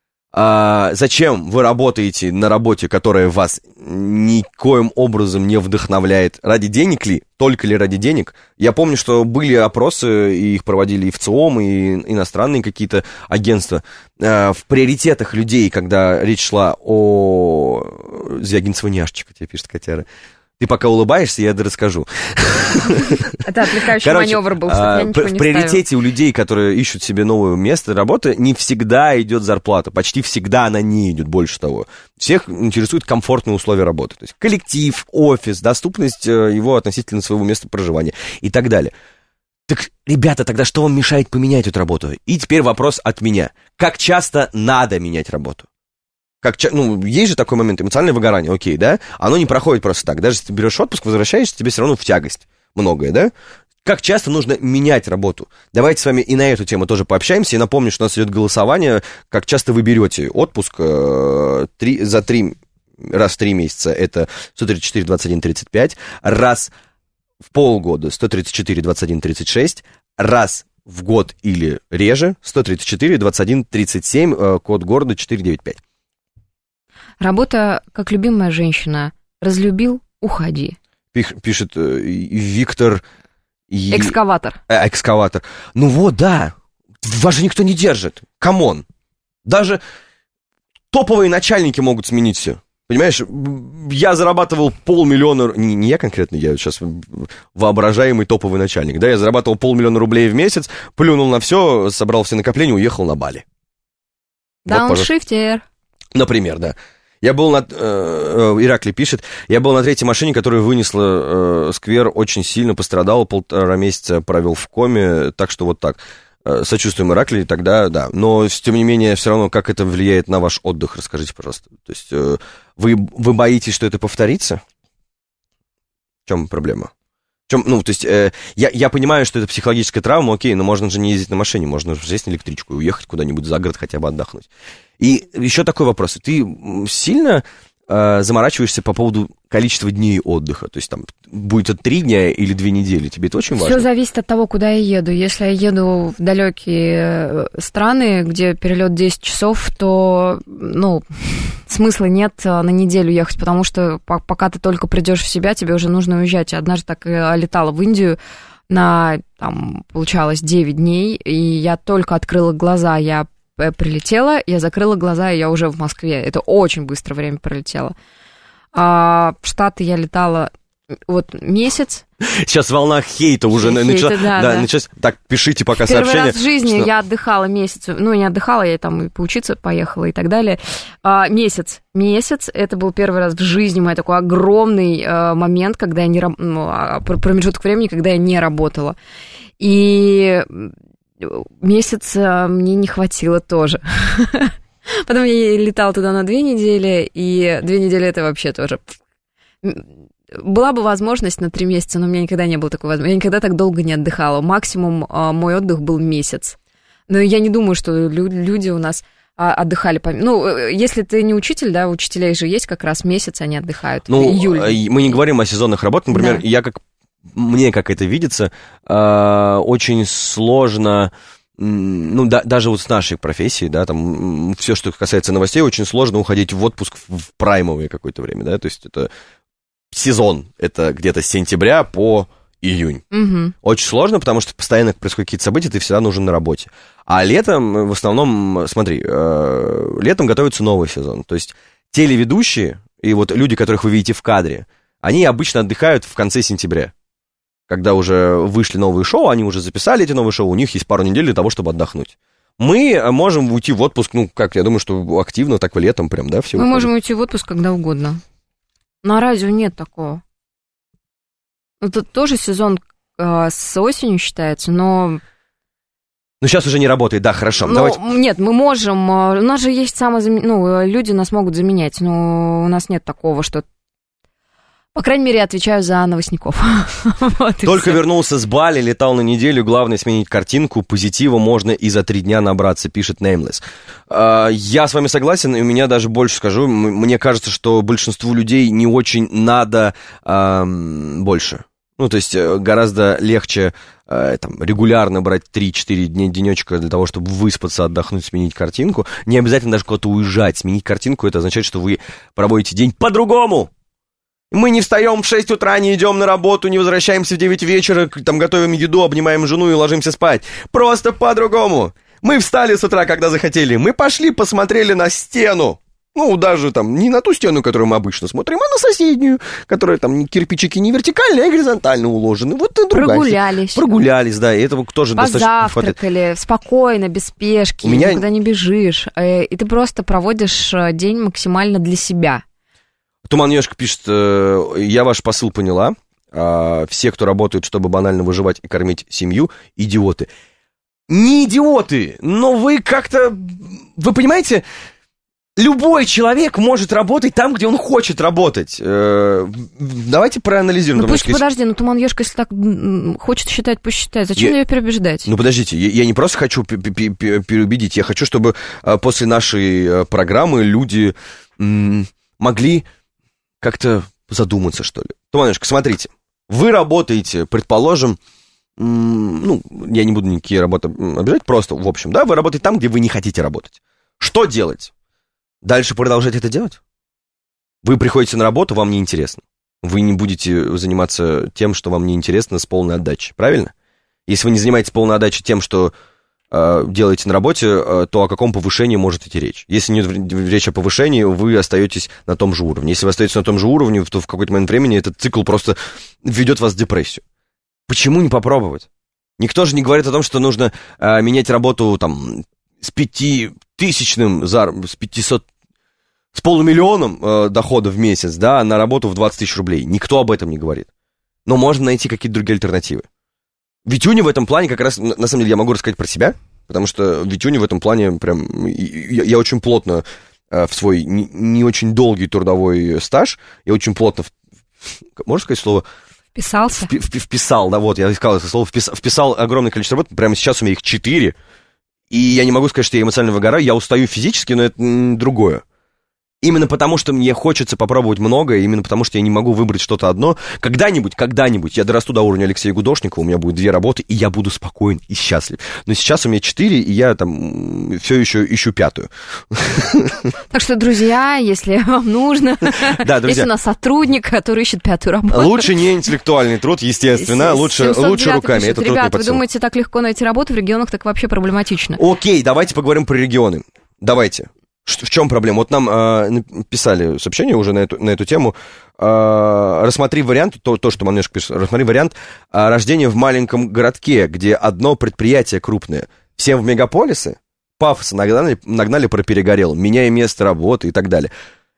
Зачем вы работаете на работе, которая вас никоим образом не вдохновляет? Ради денег ли? Только ли ради денег? Я помню, что были опросы, и их проводили и ВЦИОМ, и иностранные какие-то агентства. В приоритетах людей, когда речь шла о... Звягинцева няшечка, тебе пишет Котяра. Ты пока улыбаешься, я расскажу. Это отвлекающий маневр был, чтобы я ничего не ставил. В приоритете у людей, которые ищут себе новое место работы, не всегда идет зарплата. Почти всегда она не идет, больше того. Всех интересуют комфортные условия работы. То есть коллектив, офис, доступность его относительно своего места проживания и так далее. Так, ребята, тогда что вам мешает поменять эту работу? И теперь вопрос от меня. Как часто надо менять работу? Есть же такой момент, эмоциональное выгорание, окей, да? Оно не проходит просто так. Даже если ты берешь отпуск, возвращаешься, тебе все равно в тягость многое, да? Как часто нужно менять работу? Давайте с вами и на эту тему тоже пообщаемся. И напомню, что у нас идет голосование, как часто вы берете отпуск раз в 3 месяца, это 134, 21, 35, раз в полгода 134, 21, 36, раз в год или реже 134, 21, 37, код города 495. Работа как любимая женщина. Разлюбил — уходи. Пишет Виктор... Экскаватор. Экскаватор. Ну вот, да. Вас же никто не держит. Камон. Даже топовые начальники могут сменить все. Понимаешь, я зарабатывал 500 000... Не я конкретно, я сейчас воображаемый топовый начальник. Да, я зарабатывал 500 000 рублей в месяц, плюнул на все, собрал все накопления, уехал на Бали. Дауншифтер. Например, да. Я был Иракли пишет, я был на 3-й машине, которая вынесла сквер, очень сильно пострадал, 1,5 месяца провел в коме, так что вот так. Сочувствуем Иракли, тогда да. Но, тем не менее, все равно, как это влияет на ваш отдых, расскажите, пожалуйста. То есть, вы боитесь, что это повторится? В чем проблема? Я понимаю, что это психологическая травма, окей, но можно же не ездить на машине, можно же сесть на электричку и уехать куда-нибудь за город, хотя бы отдохнуть. И еще такой вопрос. Ты сильно заморачиваешься по поводу количества дней отдыха? То есть там будет это 3 дня или 2 недели? Тебе это очень важно? Все зависит от того, куда я еду. Если я еду в далекие страны, где перелет 10 часов, то, смысла нет на неделю ехать, потому что пока ты только придешь в себя, тебе уже нужно уезжать. Я однажды так и летала в Индию на, получалось, 9 дней, и я только открыла глаза, я прилетела, я закрыла глаза, и я уже в Москве. Это очень быстро время пролетело. В Штаты я летала вот месяц. Сейчас волна хейта уже началась. Да. Началась. Так, пишите пока Первый сообщения. Первый раз в жизни я отдыхала месяц. Ну, не отдыхала, я там и поучиться поехала и так далее. Месяц. Это был первый раз в жизни мой такой огромный момент, когда я промежуток времени, когда я не работала. И месяц мне не хватило тоже. Потом я летала туда на 2 недели, и 2 недели это вообще тоже... Была бы возможность на 3 месяца, но у меня никогда не было такой возможности. Я никогда так долго не отдыхала. Максимум мой отдых был месяц. Но я не думаю, что люди у нас отдыхали. Ну, если ты не учитель, да, учителей же есть как раз месяц, они отдыхают. Ну, июль. Мы не говорим о сезонных работах. Например, да. Мне как это видится, очень сложно... Ну, даже вот с нашей профессией, да, там все, что касается новостей, очень сложно уходить в отпуск в праймовое какое-то время, да, то есть это сезон, это где-то с сентября по июнь. Угу. Очень сложно, потому что постоянно происходят какие-то события, ты всегда нужен на работе. А летом, в основном, смотри, летом готовится новый сезон, то есть телеведущие и вот люди, которых вы видите в кадре, они обычно отдыхают в конце сентября. Когда уже вышли новые шоу, они уже записали эти новые шоу, у них есть пару недель для того, чтобы отдохнуть. Мы можем уйти в отпуск, ну, как, я думаю, что активно, так и летом прям, да, все. Мы можем уйти в отпуск когда угодно. На радио нет такого. Это тоже сезон с осенью считается, но... Ну, сейчас уже не работает, да, хорошо. Давайте... Нет, мы можем, у нас же есть люди нас могут заменять, но у нас нет такого, что... По крайней мере, я отвечаю за новостников. Вот только вернулся с Бали, летал на неделю, главное сменить картинку, позитива можно и за 3 дня набраться, пишет Nameless. Я с вами согласен, и у меня даже больше скажу, мне кажется, что большинству людей не очень надо больше. Ну, то есть гораздо легче там, регулярно брать 3-4 денечка для того, чтобы выспаться, отдохнуть, сменить картинку. Не обязательно даже куда-то уезжать. Сменить картинку, это означает, что вы проводите день по-другому. Мы не встаем в 6 утра, не идем на работу, не возвращаемся в 9 вечера, там готовим еду, обнимаем жену и ложимся спать. Просто по-другому. Мы встали с утра, когда захотели. Мы пошли, посмотрели на стену. Ну, даже там не на ту стену, которую мы обычно смотрим, а на соседнюю, которая там кирпичики не вертикально, а горизонтально уложены. Вот и другая. Прогулялись, да, и этого тоже достаточно хватает. Позавтракали, спокойно, без спешки, никуда не бежишь. И ты просто проводишь день максимально для себя. Туман Ёшка пишет, я ваш посыл поняла. Все, кто работает, чтобы банально выживать и кормить семью, идиоты. Не идиоты, но вы как-то... Вы понимаете, любой человек может работать там, где он хочет работать. Давайте проанализируем. Ну пусть, подожди, Туман Ёшка, если так хочет считать, пусть считает. Зачем ее переубеждать? Ну подождите, я не просто хочу переубедить, я хочу, чтобы после нашей программы люди могли... как-то задуматься, что ли. Туманюшка, смотрите, вы работаете, предположим, ну, я не буду никакие работы обижать, просто, в общем, да, вы работаете там, где вы не хотите работать. Что делать? Дальше продолжать это делать? Вы приходите на работу, вам неинтересно. Вы не будете заниматься тем, что вам неинтересно, с полной отдачей, правильно? Если вы не занимаетесь полной отдачей тем, что делаете на работе, то о каком повышении может идти речь? Если нет речи о повышении, вы остаетесь на том же уровне. Если вы остаетесь на том же уровне, то в какой-то момент времени этот цикл просто ведет вас в депрессию. Почему не попробовать? Никто же не говорит о том, что нужно менять работу там, с 5000-ным с 500, с полумиллионом дохода в месяц, да, на работу в 20 000 рублей. Никто об этом не говорит. Но можно найти какие-то другие альтернативы. Витюня в этом плане как раз, на самом деле, я могу рассказать про себя, потому что Витюня в этом плане прям... Я очень плотно в свой не очень долгий трудовой стаж, я очень плотно... Можно сказать слово? Вписался? Вписал, да, вот, я искал это слово. Вписал огромное количество работ, прямо сейчас у меня их 4, и я не могу сказать, что я эмоционально выгораю, я устаю физически, но это другое. Именно потому, что мне хочется попробовать многое, именно потому, что я не могу выбрать что-то одно. Когда-нибудь я дорасту до уровня Алексея Гудошникова, у меня будет 2 работы, и я буду спокоен и счастлив. Но сейчас у меня 4, и я там все еще ищу 5-ю. Так что, друзья, если вам нужно, если у нас сотрудник, который ищет 5-ю работу. Лучше не интеллектуальный труд, естественно, лучше руками. Это труд не под вы силу. думаете, так легко найти работу в регионах, так вообще проблематично? Окей, давайте поговорим про регионы. Давайте. В чем проблема? Вот нам писали сообщение уже на эту тему. Рассмотри вариант, то, что Манежка пишет, рассмотри вариант рождения в маленьком городке, где одно предприятие крупное. Всем в мегаполисы пафоса нагнали про перегорел, меняя место работы и так далее.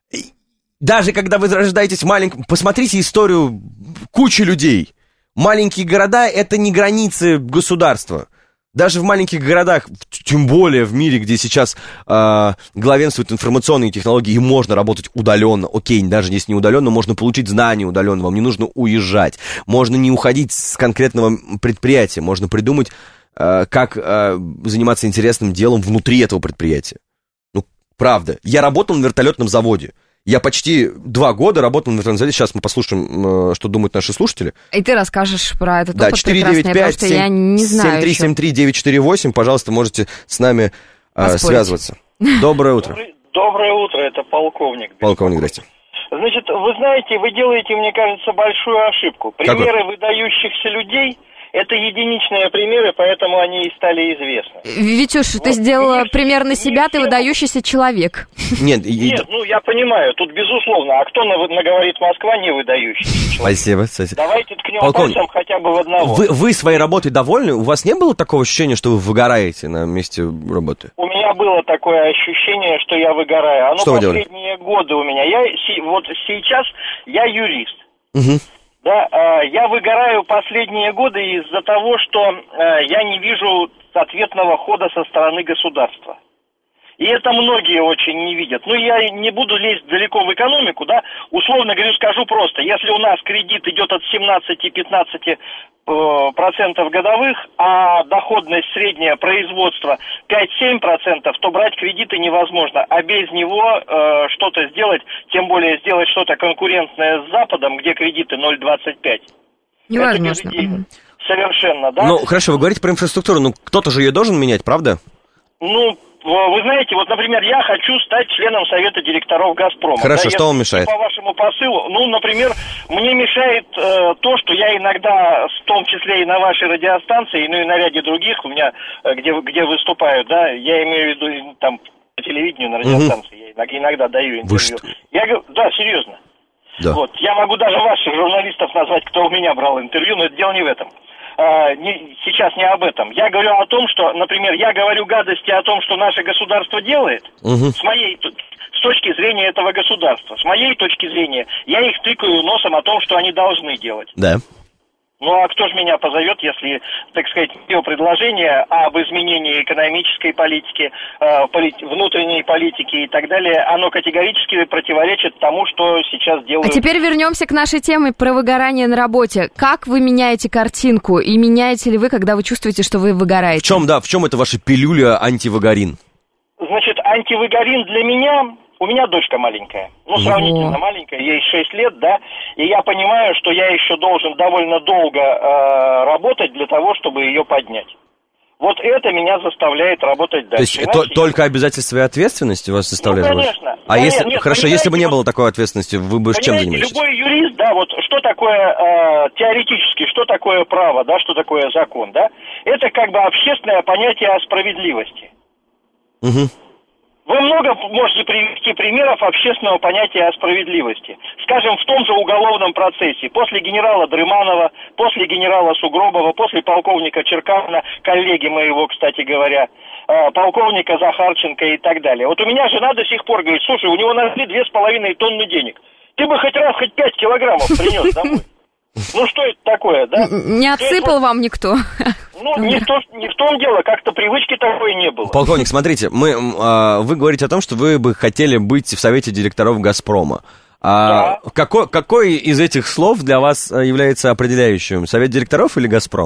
Даже когда вы рождаетесь в маленьком... Посмотрите историю кучи людей. Маленькие города — это не границы государства. Даже в маленьких городах, тем более в мире, где сейчас главенствуют информационные технологии, и можно работать удаленно. Окей, даже если не удаленно, можно получить знания удаленно, вам не нужно уезжать. Можно не уходить с конкретного предприятия, можно придумать, как заниматься интересным делом внутри этого предприятия. Ну, правда. Я работал на вертолетном заводе. Я почти 2 года работал на вертолетном заводе. Сейчас мы послушаем, что думают наши слушатели. И ты расскажешь про этот опыт 495 прекрасный, потому что я не знаю 7373-948. Пожалуйста, можете с нами связываться. Доброе утро. Доброе утро, это полковник. Полковник, здрасте. Значит, вы знаете, вы делаете, мне кажется, большую ошибку. Примеры выдающихся людей — это единичные примеры, поэтому они и стали известны. Витюш, ты сделала пример на себя, ты выдающийся человек. Нет, я понимаю, тут безусловно. А кто наговорит Москва, не выдающийся человек? Спасибо. Давайте ткнем пальцем хотя бы в одного. Вы своей работой довольны? У вас не было такого ощущения, что вы выгораете на месте работы? У меня было такое ощущение, что я выгораю. Оно что вы делали? Последние годы у меня. Вот сейчас я юрист. Угу. Да, я выгораю последние годы из-за того, что я не вижу ответного хода со стороны государства. И это многие очень не видят. Ну, я не буду лезть далеко в экономику, да, условно говорю, скажу просто, если у нас кредит идет от 17-15% годовых, а доходность средняя производства 5-7%, то брать кредиты невозможно. А без него что-то сделать, тем более сделать что-то конкурентное с Западом, где кредиты 0,25. Невозможно. Совершенно, да? Ну, хорошо, вы говорите про инфраструктуру, но кто-то же ее должен менять, правда? Ну, вы знаете, вот, например, я хочу стать членом совета директоров «Газпрома». Хорошо, да, что вам мешает? По вашему посылу, например, мне мешает то, что я иногда, в том числе и на вашей радиостанции, ну и на ряде других, у меня, где выступаю, да, я имею в виду там по телевидению, на радиостанции, я иногда даю интервью. Я говорю, да, серьезно. Да. Вот, я могу даже ваших журналистов назвать, кто у меня брал интервью, но это дело не в этом. Сейчас не об этом. Я говорю о том, что, например, я говорю гадости о том, что наше государство делает, с точки зрения этого государства. С моей точки зрения, я их тыкаю носом о том, что они должны делать. Да. Ну, а кто же меня позовет, если, так сказать, мое предложение об изменении экономической политики, внутренней политики и так далее, оно категорически противоречит тому, что сейчас делают... А теперь вернемся к нашей теме про выгорание на работе. Как вы меняете картинку? И меняете ли вы, когда вы чувствуете, что вы выгораете? В чем это ваша пилюля антивыгорин? Значит, антивыгорин для меня... У меня дочка маленькая, сравнительно маленькая, ей 6 лет, да, и я понимаю, что я еще должен довольно долго работать для того, чтобы ее поднять. Вот это меня заставляет работать дальше. То есть только обязательства и ответственности вас заставляют? Ну, конечно. Если бы не было такой ответственности, вы бы чем занимались? Любой юрист, да, вот что такое теоретически, что такое право, да, что такое закон, да, это как бы общественное понятие о справедливости. Угу. Вы много можете привести примеров общественного понятия о справедливости. Скажем, в том же уголовном процессе. После генерала Дрыманова, после генерала Сугробова, после полковника Черкана, коллеги моего, кстати говоря, полковника Захарченко и так далее. Вот у меня жена до сих пор говорит, слушай, у него нашли 2,5 тонны денег. Ты бы хоть 5 килограммов принес домой. Ну, что это такое, да? Не отсыпал вам никто? Не в том дело, как-то привычки такой не было. Полковник, смотрите, вы говорите о том, что вы бы хотели быть в совете директоров «Газпрома». Да. Какой из этих слов для вас является определяющим? Совет директоров или «Газпром»?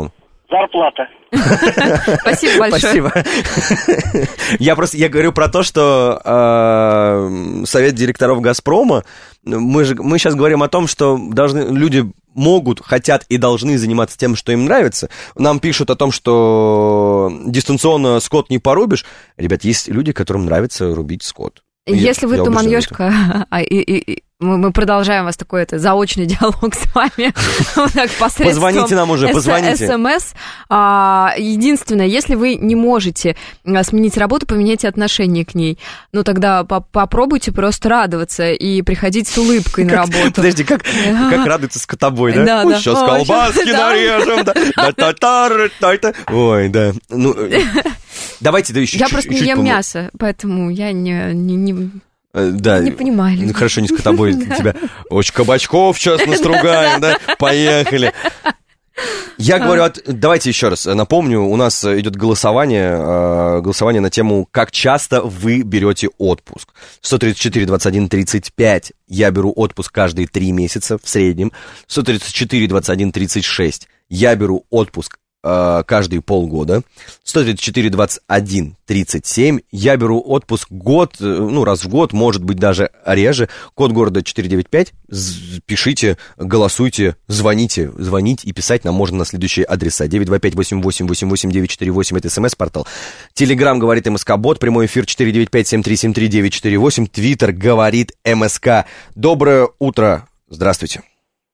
Зарплата. Спасибо большое. Спасибо. Я говорю про то, что совет директоров «Газпрома», мы сейчас говорим о том, что люди могут, хотят и должны заниматься тем, что им нравится. Нам пишут о том, что дистанционно скот не порубишь. Ребят, есть люди, которым нравится рубить скот. Если вы туманёшка, мы продолжаем вас такой заочный диалог с вами. Позвоните нам уже, позвоните. СМС. Единственное, если вы не можете сменить работу, поменяйте отношение к ней. Ну, тогда попробуйте просто радоваться и приходить с улыбкой на работу. Подожди, как радуется скотобой, да? Да. Сейчас колбаски нарежем. Ой, да. Давайте еще чуть-чуть. Я просто не ем мясо, поэтому я не понимаю. Ну, хорошо, не скотобой для тебя. Очень кабачков сейчас настругаем, да? Поехали. Я говорю, давайте еще раз напомню, у нас идет голосование на тему, как часто вы берете отпуск. 134, 21, 35. Я беру отпуск каждые 3 месяца в среднем. 134, 21, 36. Я беру отпуск каждые полгода. 134, 21, 37. Я беру отпуск год, раз в год, может быть, даже реже. Код города 495. Пишите, голосуйте, звоните. Звонить и писать нам можно на следующие адреса. 925-88-88-948. Это СМС-портал. Телеграм говорит МСК-бот. Прямой эфир 495-7373-948. Твиттер говорит МСК. Доброе утро. Здравствуйте.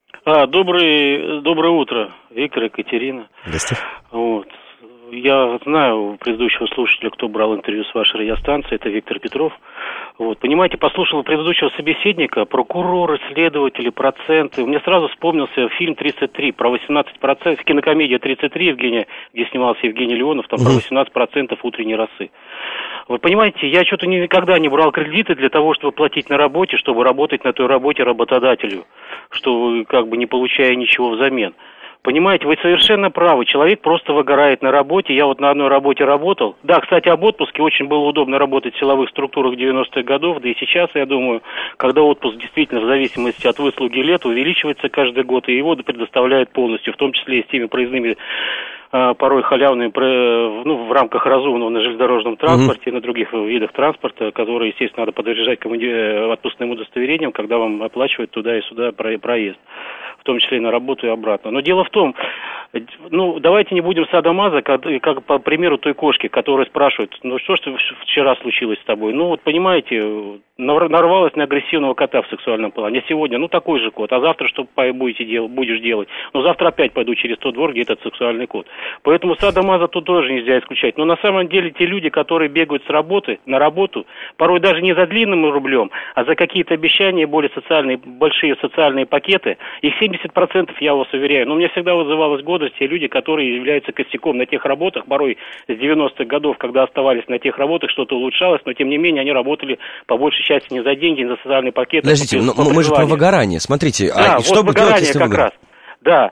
Доброе утро, Виктор, Екатерина. Здравствуйте. Вот. Я знаю предыдущего слушателя, кто брал интервью с вашей радиостанции, это Виктор Петров. Вот. Понимаете, послушал предыдущего собеседника, прокуроры, следователи, проценты. Мне сразу вспомнился фильм «33» про 18%, кинокомедия «33», где снимался Евгений Леонов, там про 18% утренней росы. Вы понимаете, я что-то никогда не брал кредиты для того, чтобы платить на работе, чтобы работать на той работе работодателю, что как бы не получая ничего взамен. Понимаете, вы совершенно правы, человек просто выгорает на работе. Я вот на одной работе работал. Да, кстати, об отпуске очень было удобно работать в силовых структурах 90-х годов, да и сейчас, я думаю, когда отпуск действительно в зависимости от выслуги лет увеличивается каждый год, и его предоставляют полностью, в том числе и с теми проездными порой халявными, в рамках разумного на железнодорожном транспорте и на других видах транспорта, которые, естественно, надо подтверждать отпускным удостоверением, когда вам оплачивают туда и сюда проезд, в том числе и на работу и обратно. Но дело в том, давайте не будем садомаза, как по примеру той кошки, которая спрашивает, что ж вчера случилось с тобой? Понимаете, нарвалась на агрессивного кота в сексуальном плане. А сегодня, такой же кот, а завтра что будешь делать? Завтра опять пойду через тот двор, где этот сексуальный кот. Поэтому садомаза тут тоже нельзя исключать. Но на самом деле те люди, которые бегают с работы на работу, порой даже не за длинным рублем, а за какие-то обещания, большие социальные пакеты, их 70%, я вас уверяю. Но меня всегда вызывалась гордость те люди, которые являются костяком на тех работах, порой с 90-х годов, когда оставались на тех работах, что-то улучшалось, но тем не менее они работали по большей части не за деньги, не за социальные пакеты. Подождите, мы же про выгорание. Смотрите, да, что бы делать, если как раз. Да,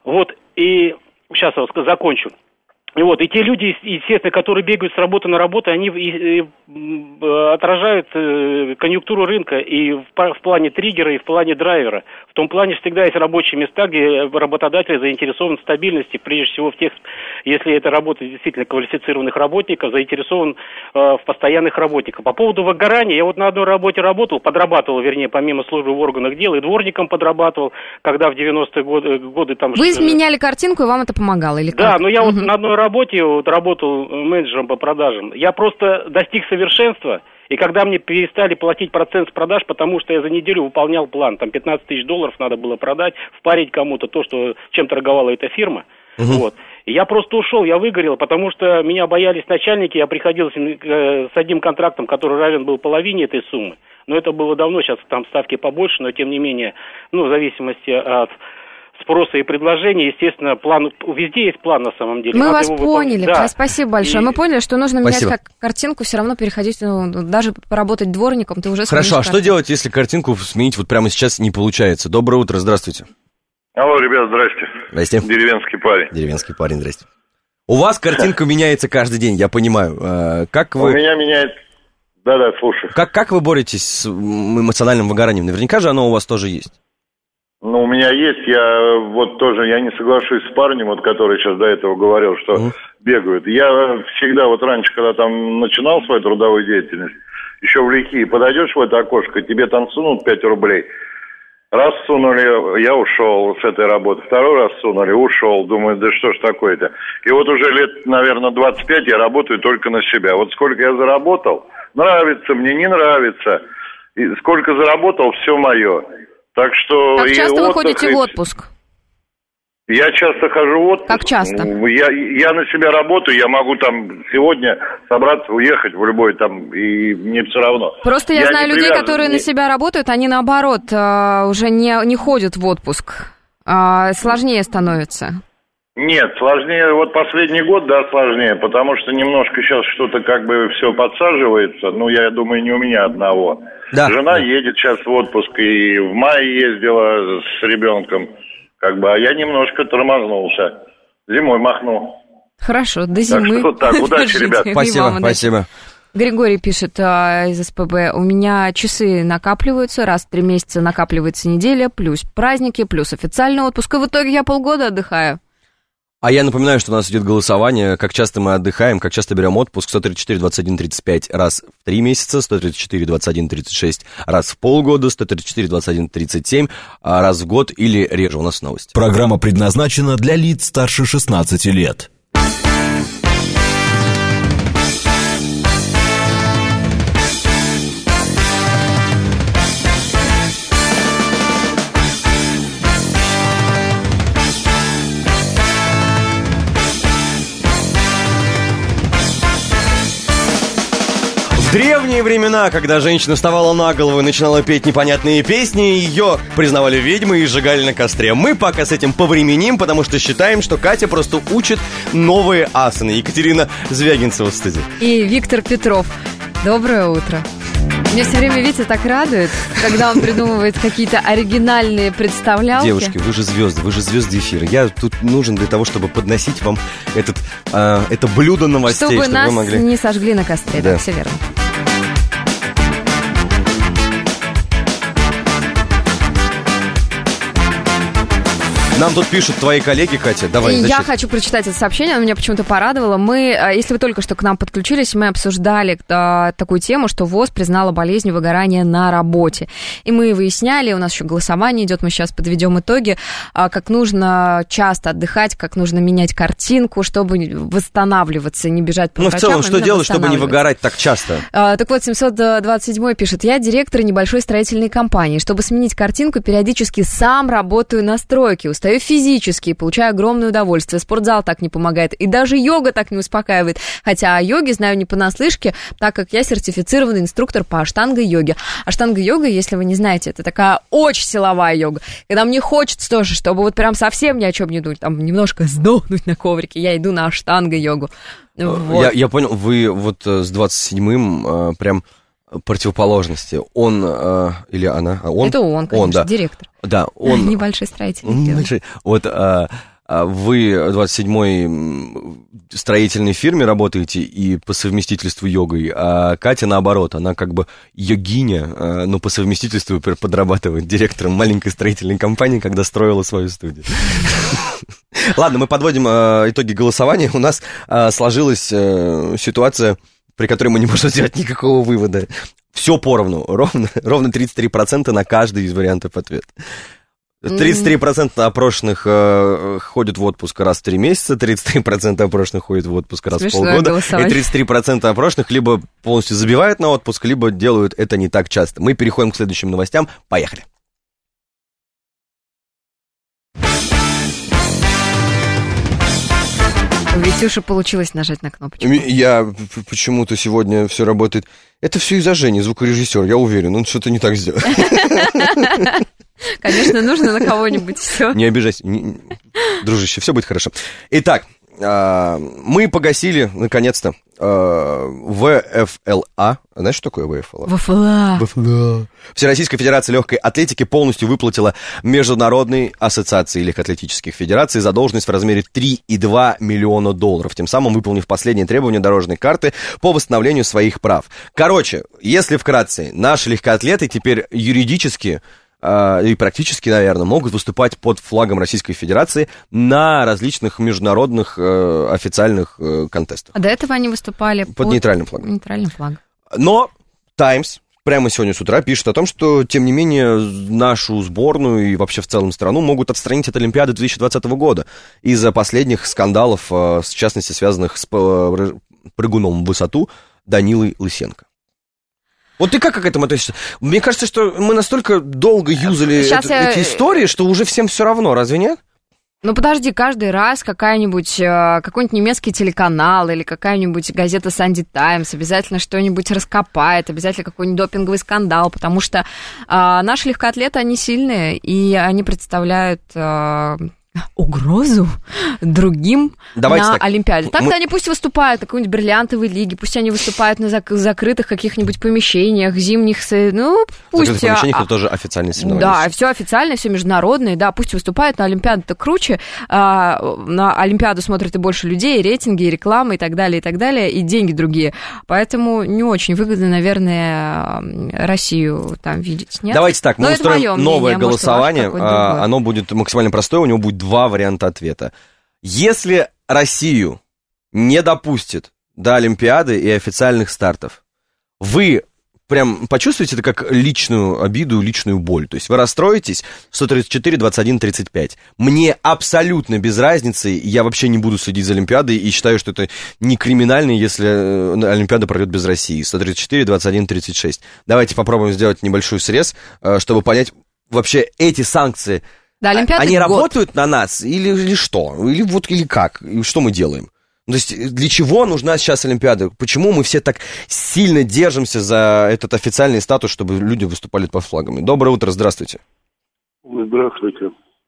и сейчас я закончу. И те люди, естественно, которые бегают с работы на работу, они отражают конъюнктуру рынка и в плане триггера, и в плане драйвера. В том плане всегда есть рабочие места, где работодатель заинтересован в стабильности, прежде всего в тех, если это работа действительно квалифицированных работников, заинтересован в постоянных работниках. По поводу выгорания, я на одной работе подрабатывал, помимо службы в органах дела, и дворником подрабатывал, когда в 90-е годы там... Вы изменяли картинку, и вам это помогало, или как? Да, но я на одной работе работал менеджером по продажам. Я просто достиг совершенства, и когда мне перестали платить процент с продаж, потому что я за неделю выполнял план, там $15 тысяч надо было продать, впарить кому-то то, чем торговала эта фирма, И я просто ушел, я выгорел, потому что меня боялись начальники, я приходил с одним контрактом, который равен был половине этой суммы. Но это было давно, сейчас там ставки побольше, но тем не менее, в зависимости от спроса и предложения, естественно, везде есть план на самом деле. Мы вас поняли, да. Спасибо большое. Мы поняли, что нужно Спасибо. менять картинку, все равно переходить, даже поработать дворником, ты уже... Хорошо, а что делать, если картинку сменить прямо сейчас не получается? Доброе утро, здравствуйте. Алло, ребят, здрасте. Здрасте. Деревенский парень. Деревенский парень, здрасте. У вас картинка меняется каждый день, я понимаю. Как вы... У меня меняется... Да, слушай. Как вы боретесь с эмоциональным выгоранием? Наверняка же оно у вас тоже есть. Ну, у меня есть, я не соглашусь с парнем, который сейчас до этого говорил, что бегают. Я всегда, раньше, когда там начинал свою трудовую деятельность, еще в лихие, подойдешь в это окошко, тебе там сунут 5 рублей. Раз сунули, я ушел с этой работы. Второй раз сунули, ушел. Думаю, да что ж такое-то. И уже лет, наверное, 25 я работаю только на себя. Сколько я заработал, нравится мне, не нравится. И сколько заработал, все мое. Так что... Как часто вы ходите в отпуск? Я часто хожу в отпуск. Как часто? Я на себя работаю, я могу там сегодня собраться, уехать в любой там, и мне все равно. Просто я знаю людей, которые на себя работают, они наоборот уже не ходят в отпуск. Сложнее становится. Нет, сложнее, последний год, да, сложнее, потому что немножко сейчас что-то все подсаживается, я думаю, не у меня одного. Да. Жена едет сейчас в отпуск, и в мае ездила с ребенком, а я немножко тормознулся, зимой махну. Хорошо, до зимы. Так, удачи, ребят. Спасибо. Григорий пишет из СПБ: у меня часы накапливаются, раз в 3 месяца накапливается неделя, плюс праздники, плюс официальный отпуск, и в итоге я полгода отдыхаю. А я напоминаю, что у нас идет голосование, как часто мы отдыхаем, как часто берем отпуск. 134, 21, 35 раз в 3 месяца, 134, 21, 36 раз в полгода, 134, 21, 37 раз в год или реже. У нас новости. Программа предназначена для лиц старше 16 лет. В древние времена, когда женщина вставала на голову и начинала петь непонятные песни, ее признавали ведьмой и сжигали на костре. Мы пока с этим повременим, потому что считаем, что Катя просто учит новые асаны. Екатерина Звягинцева в студии. И Виктор Петров. Доброе утро. Меня все время Витя так радует, когда он придумывает какие-то оригинальные представлялки. Девушки, вы же звезды эфира. Я тут нужен для того, чтобы подносить вам это блюдо новостей. Чтобы нас вы могли... не сожгли на костре, да, все верно. Нам тут пишут твои коллеги, Катя, давай. Я хочу прочитать это сообщение, оно меня почему-то порадовало. Если вы только что к нам подключились, мы обсуждали такую тему, что ВОЗ признала болезнь выгорания на работе. И мы выясняли, у нас еще голосование идет, мы сейчас подведем итоги, как нужно часто отдыхать, как нужно менять картинку, чтобы восстанавливаться, не бежать по врачам. В целом, что делать, чтобы не выгорать так часто? Так вот, 727 пишет: я директор небольшой строительной компании. Чтобы сменить картинку, периодически сам работаю на стройке, устаю физически и получаю огромное удовольствие. Спортзал так не помогает, и даже йога так не успокаивает. Хотя о йоге знаю не понаслышке, так как я сертифицированный инструктор по аштанга-йоге. Аштанга-йога, если вы не знаете, это такая очень силовая йога. Когда мне хочется тоже, чтобы прям совсем ни о чем не думать, там немножко сдохнуть на коврике, я иду на аштанга-йогу. Вот. Я понял, вы с 27-м прям противоположности. Он или она? Это он, конечно, да. Директор. Да, он... Небольшой строительный. Вот вы в 27-й строительной фирме работаете и по совместительству йогой, а Катя, наоборот, она как бы йогиня, но по совместительству подрабатывает директором маленькой строительной компании, когда строила свою студию. Ладно, мы подводим итоги голосования. У нас сложилась ситуация, при которой мы не можем сделать никакого вывода. Все поровну, ровно 33% на каждый из вариантов ответа. 33% опрошенных ходят в отпуск раз в 3 месяца, 33% опрошенных ходят в отпуск раз в полгода, и 33% опрошенных либо полностью забивают на отпуск, либо делают это не так часто. Мы переходим к следующим новостям. Поехали. У Витюши получилось нажать на кнопочку. Я почему-то сегодня все работает. Это все из-за Жени, звукорежиссер, я уверен, он что-то не так сделал. Конечно, нужно на кого-нибудь все. Не обижайся, дружище, все будет хорошо. Итак, мы погасили, наконец-то, ВФЛА. Знаешь, что такое ВФЛА? ВФЛА. Всероссийская федерация легкой атлетики полностью выплатила Международной ассоциации легкоатлетических федераций задолженность в размере $3,2 миллиона, тем самым выполнив последние требования дорожной карты по восстановлению своих прав. Короче, если вкратце, наши легкоатлеты теперь юридически и практически, наверное, могут выступать под флагом Российской Федерации на различных международных официальных контестах. А до этого они выступали под нейтральным флагом. Нейтральным флагом. Но «Таймс» прямо сегодня с утра пишет о том, что, тем не менее, нашу сборную и вообще в целом страну могут отстранить от Олимпиады 2020 года из-за последних скандалов, в частности, связанных с прыгуном в высоту Данилой Лысенко. Вот ты как к этому относишься? Мне кажется, что мы настолько долго юзали эти истории, что уже всем все равно, разве нет? Ну, подожди, каждый раз какой-нибудь немецкий телеканал или какая-нибудь газета Sunday Times обязательно что-нибудь раскопает, обязательно какой-нибудь допинговый скандал, потому что наши легкоатлеты, они сильные, и они представляют угрозу другим на Олимпиаде. Так-то они пусть выступают на какой-нибудь бриллиантовой лиге, пусть они выступают на закрытых каких-нибудь помещениях, зимних, ну, пусть... В закрытых помещениях это тоже официальные соревнования. Да, все официально, все международное, да, пусть выступают, на Олимпиаду-то круче, на Олимпиаду смотрят и больше людей, и рейтинги, и реклама, и так далее, и деньги другие. Поэтому не очень выгодно, наверное, Россию там видеть, нет? Давайте так, мы устроим новое голосование, оно будет максимально простое, у него будет 2 варианта ответа. Если Россию не допустит до Олимпиады и официальных стартов, вы прям почувствуете это как личную обиду, личную боль. То есть вы расстроитесь. 134, 21, 35. Мне абсолютно без разницы. Я вообще не буду следить за Олимпиадой и считаю, что это не криминально, если Олимпиада пройдет без России. 134, 21, 36. Давайте попробуем сделать небольшой срез, чтобы понять вообще эти санкции. Да, они работают на нас или что? Или как? И что мы делаем? То есть для чего нужна сейчас Олимпиада? Почему мы все так сильно держимся за этот официальный статус, чтобы люди выступали под флагами? Доброе утро, здравствуйте. Здравствуйте.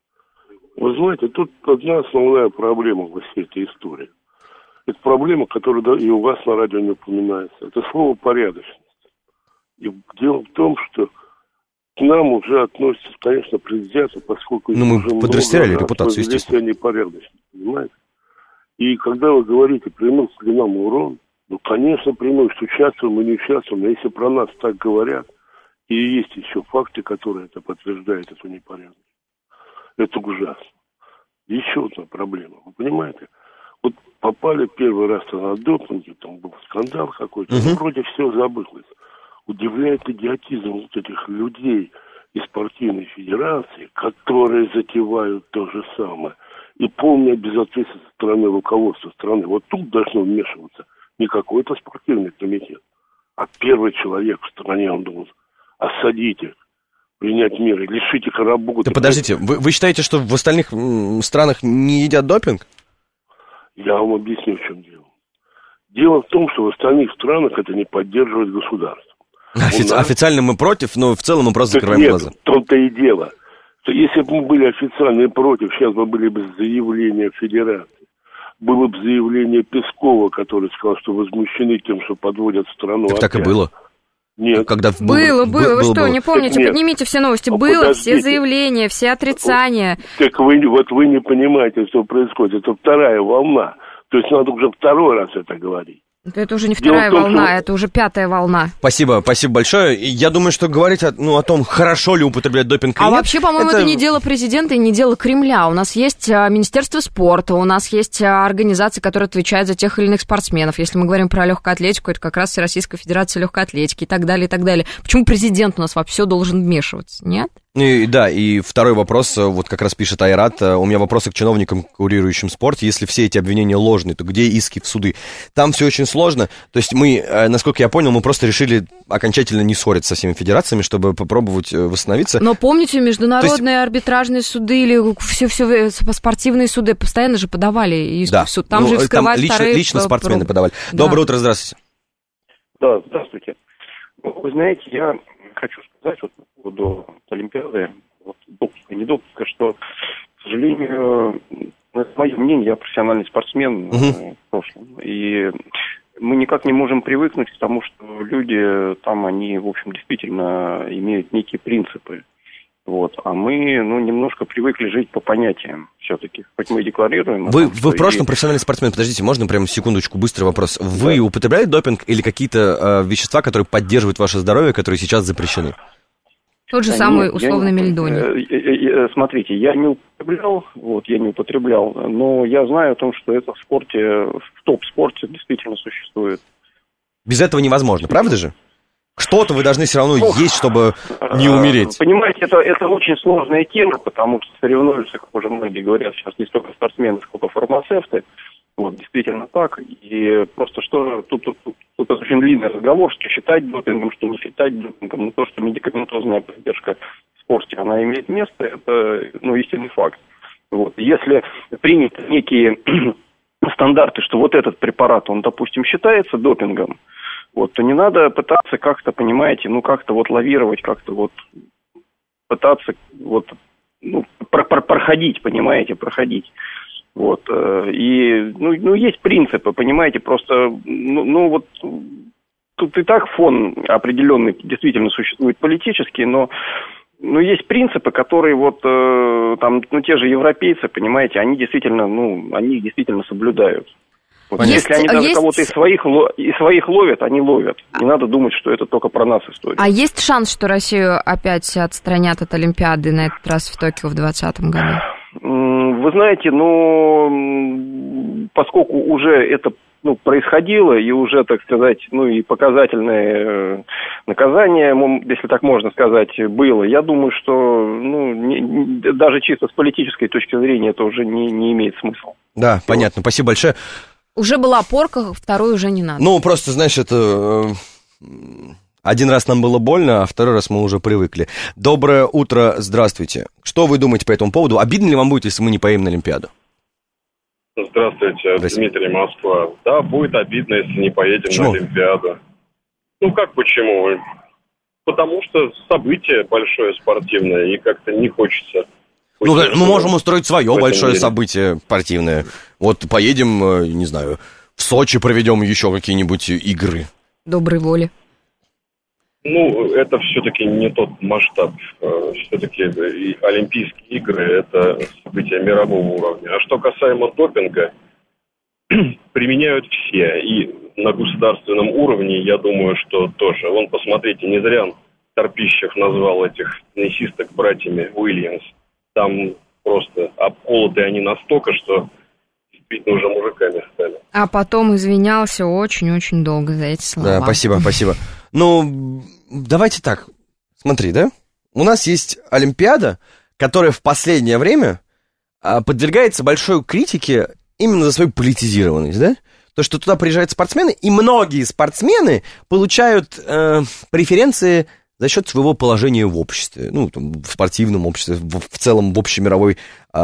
Вы знаете, тут одна основная проблема во всей этой истории. Это проблема, которая и у вас на радио не упоминается. Это слово «порядочность». И дело в том, что к нам уже относятся, конечно, предвзято, поскольку... Ну, мы подрастеряли репутацию, естественно. Непорядочно, понимаете? И когда вы говорите, приносит ли нам урон, ну, конечно, приносит, участвуем и не участвуем, но если про нас так говорят, и есть еще факты, которые это подтверждают, эту непорядочность, это ужасно. Еще одна проблема, вы понимаете? Вот попали первый раз на допинге, там был скандал какой-то, вроде все забылось. Удивляет идиотизм вот этих людей из спортивной федерации, которые затевают то же самое. И полная безответственность со стороны руководства страны. Вот тут должно вмешиваться не какой-то спортивный комитет, а первый человек в стране, он должен осадить их, принять меры, лишить их работы. Да подождите, вы считаете, что в остальных странах не едят допинг? Я вам объясню, в чем дело. Дело в том, что в остальных странах это не поддерживает государство. Официально мы против, но в целом мы просто закрываем глаза. В том-то и дело, что если бы мы были официально против, сейчас бы были бы заявления Федерации. Было бы заявление Пескова, который сказал, что возмущены тем, что подводят страну. Так и было. Нет. Было. Вы что, не помните? Нет. Поднимите все новости. Было, подождите. Все заявления, все отрицания. Так вы не понимаете, что происходит. Это вторая волна. То есть надо уже второй раз это говорить. Это уже не вторая волна, это уже 5-я волна. Спасибо большое. Я думаю, что говорить о том, хорошо ли употреблять допинг или нет... вообще, по-моему, это не дело президента и не дело Кремля. У нас есть Министерство спорта, у нас есть организации, которые отвечают за тех или иных спортсменов. Если мы говорим про легкую атлетику, это как раз Всероссийская Федерация легкой атлетики и так далее, и так далее. Почему президент у нас во все должен вмешиваться, нет? И второй вопрос, вот как раз пишет Айрат, у меня вопросы к чиновникам, курирующим спорт. Если все эти обвинения ложные, то где иски в суды? Там все очень сложно. То есть мы, насколько я понял, мы просто решили окончательно не ссориться со всеми федерациями, чтобы попробовать восстановиться. Но помните, международные арбитражные суды или все спортивные суды постоянно же подавали иски в суд. Там же вскрывают вторые... Лично спортсмены подавали. Да. Доброе утро, здравствуйте. Да, здравствуйте. Вы знаете, я хочу сказать вот по поводу Олимпиады, допуска, не допуска, что, к сожалению, это мое мнение, я профессиональный спортсмен в прошлом, и мы никак не можем привыкнуть к тому, что люди там, они, в общем, действительно имеют некие принципы. Вот. А мы, немножко привыкли жить по понятиям все-таки. Хоть мы и декларируем... Вы в прошлом профессиональный спортсмен. Подождите, можно прямо секундочку, быстрый вопрос. Вы употребляли допинг или какие-то вещества, которые поддерживают ваше здоровье, которые сейчас запрещены? Тот же самый условный Мельдоний. Смотрите, я не употреблял, но я знаю о том, что это в спорте, в топ-спорте действительно существует. Без этого невозможно, правда же? Что-то вы должны все равно есть, чтобы не умереть. Понимаете, это очень сложная тема, потому что соревнуются, как уже многие говорят, сейчас не столько спортсмены, сколько фармацевты. Вот, действительно так. И просто что тут очень длинный разговор, что считать допингом, что не считать допингом. Но то, что медикаментозная поддержка в спорте, она имеет место, это, истинный факт. Вот. Если принять некие стандарты, что вот этот препарат, он, допустим, считается допингом, вот, то не надо пытаться как-то, понимаете, как-то вот лавировать, как-то вот пытаться вот, проходить, понимаете, проходить. Вот, и, есть принципы, понимаете, просто, вот, тут и так фон определенный действительно существует политический, но есть принципы, которые вот, те же европейцы, понимаете, они действительно соблюдают. Вот, если они даже кого-то из своих ловят, они ловят. Не надо думать, что это только про нас история. А есть шанс, что Россию опять отстранят от Олимпиады, на этот раз в Токио в 2020 году? Вы знаете, поскольку уже это происходило, и уже, так сказать, и показательное наказание, если так можно сказать, было, я думаю, что даже чисто с политической точки зрения это уже не имеет смысла. Да, понятно. Спасибо большое. Уже была порка, второй уже не надо. Просто, знаешь, это... Один раз нам было больно, а второй раз мы уже привыкли. Доброе утро, здравствуйте. Что вы думаете по этому поводу? Обидно ли вам будет, если мы не поедем на Олимпиаду? Здравствуйте, Дмитрий, Москва. Да, будет обидно, если не поедем на Олимпиаду. Почему? Потому что событие большое спортивное, и как-то не хочется... мы можем устроить свое большое событие спортивное. Вот поедем, не знаю, в Сочи проведем еще какие-нибудь игры. Доброй воли. Это все-таки не тот масштаб. Все-таки и Олимпийские игры – это события мирового уровня. А что касаемо допинга, применяют все. И на государственном уровне, я думаю, что тоже. Вон, посмотрите, не зря Торпищев назвал этих теннисисток братьями Уильямс. Там просто обколоты они настолько, что действительно уже мужиками стали. А потом извинялся очень-очень долго за эти слова. Да, спасибо. Давайте так. Смотри, да? У нас есть Олимпиада, которая в последнее время подвергается большой критике именно за свою политизированность, да? То, что туда приезжают спортсмены, и многие спортсмены получают преференции за счет своего положения в обществе, в спортивном обществе, в целом в общемировой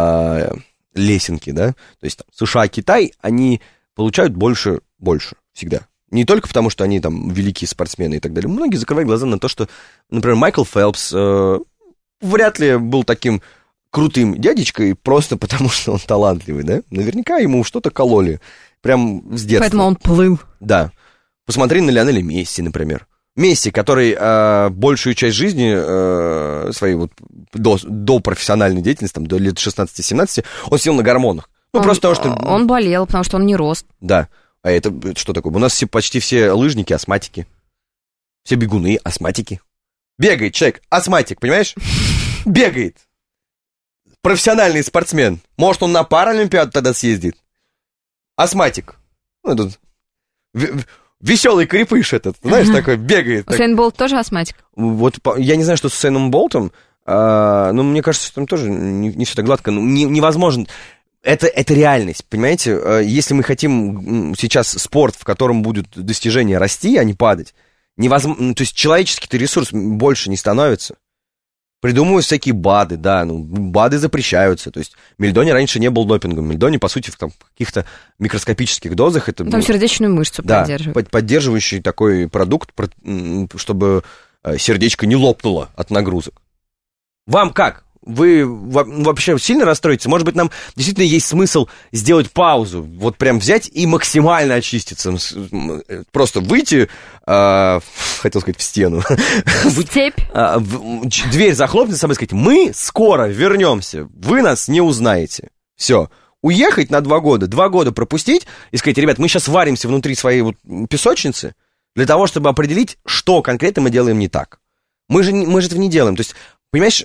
лесенке, да? То есть США, Китай, они получают больше всегда. Не только потому, что они там великие спортсмены и так далее. Многие закрывают глаза на то, что, например, Майкл Фелпс вряд ли был таким крутым дядечкой просто потому, что он талантливый, да? Наверняка ему что-то кололи прям с детства. Поэтому он плыл. Да. Посмотри на Лионеля Месси, например. Месси, который большую часть жизни своей до профессиональной деятельности, там, до лет 16-17, он сидел на гормонах. Просто потому что... Он болел, потому что он не рос. Да. А это что такое? У нас почти все лыжники астматики. Все бегуны астматики. Бегает человек, астматик, понимаешь? Бегает. Профессиональный спортсмен. Может, он на Паралимпиаду тогда съездит? Астматик. Этот веселый крепыш этот, знаешь, такой бегает. Усейн Болт тоже астматик? Вот я не знаю, что с Усейном Болтом, но мне кажется, там тоже не все так гладко. Невозможно. Это реальность, понимаете? Если мы хотим сейчас спорт, в котором будут достижения расти, а не падать, невозможно, то есть человеческий-то ресурс больше не становится. Придумывают всякие БАДы, да, БАДы запрещаются. То есть Мельдоний раньше не был допингом. Мельдоний, по сути, в каких-то микроскопических дозах это... Там сердечную мышцу поддерживает. Да, поддерживающий такой продукт, чтобы сердечко не лопнуло от нагрузок. Вам как? Вы вообще сильно расстроитесь? Может быть, нам действительно есть смысл сделать паузу, вот прям взять и максимально очиститься, просто выйти, хотел сказать, в стену, в степь, дверь захлопнуть, и сказать, мы скоро вернемся, вы нас не узнаете. Все. Уехать на 2 года, 2 года пропустить и сказать, ребят, мы сейчас варимся внутри своей песочницы для того, чтобы определить, что конкретно мы делаем не так. Мы же этого не делаем. То есть, понимаешь,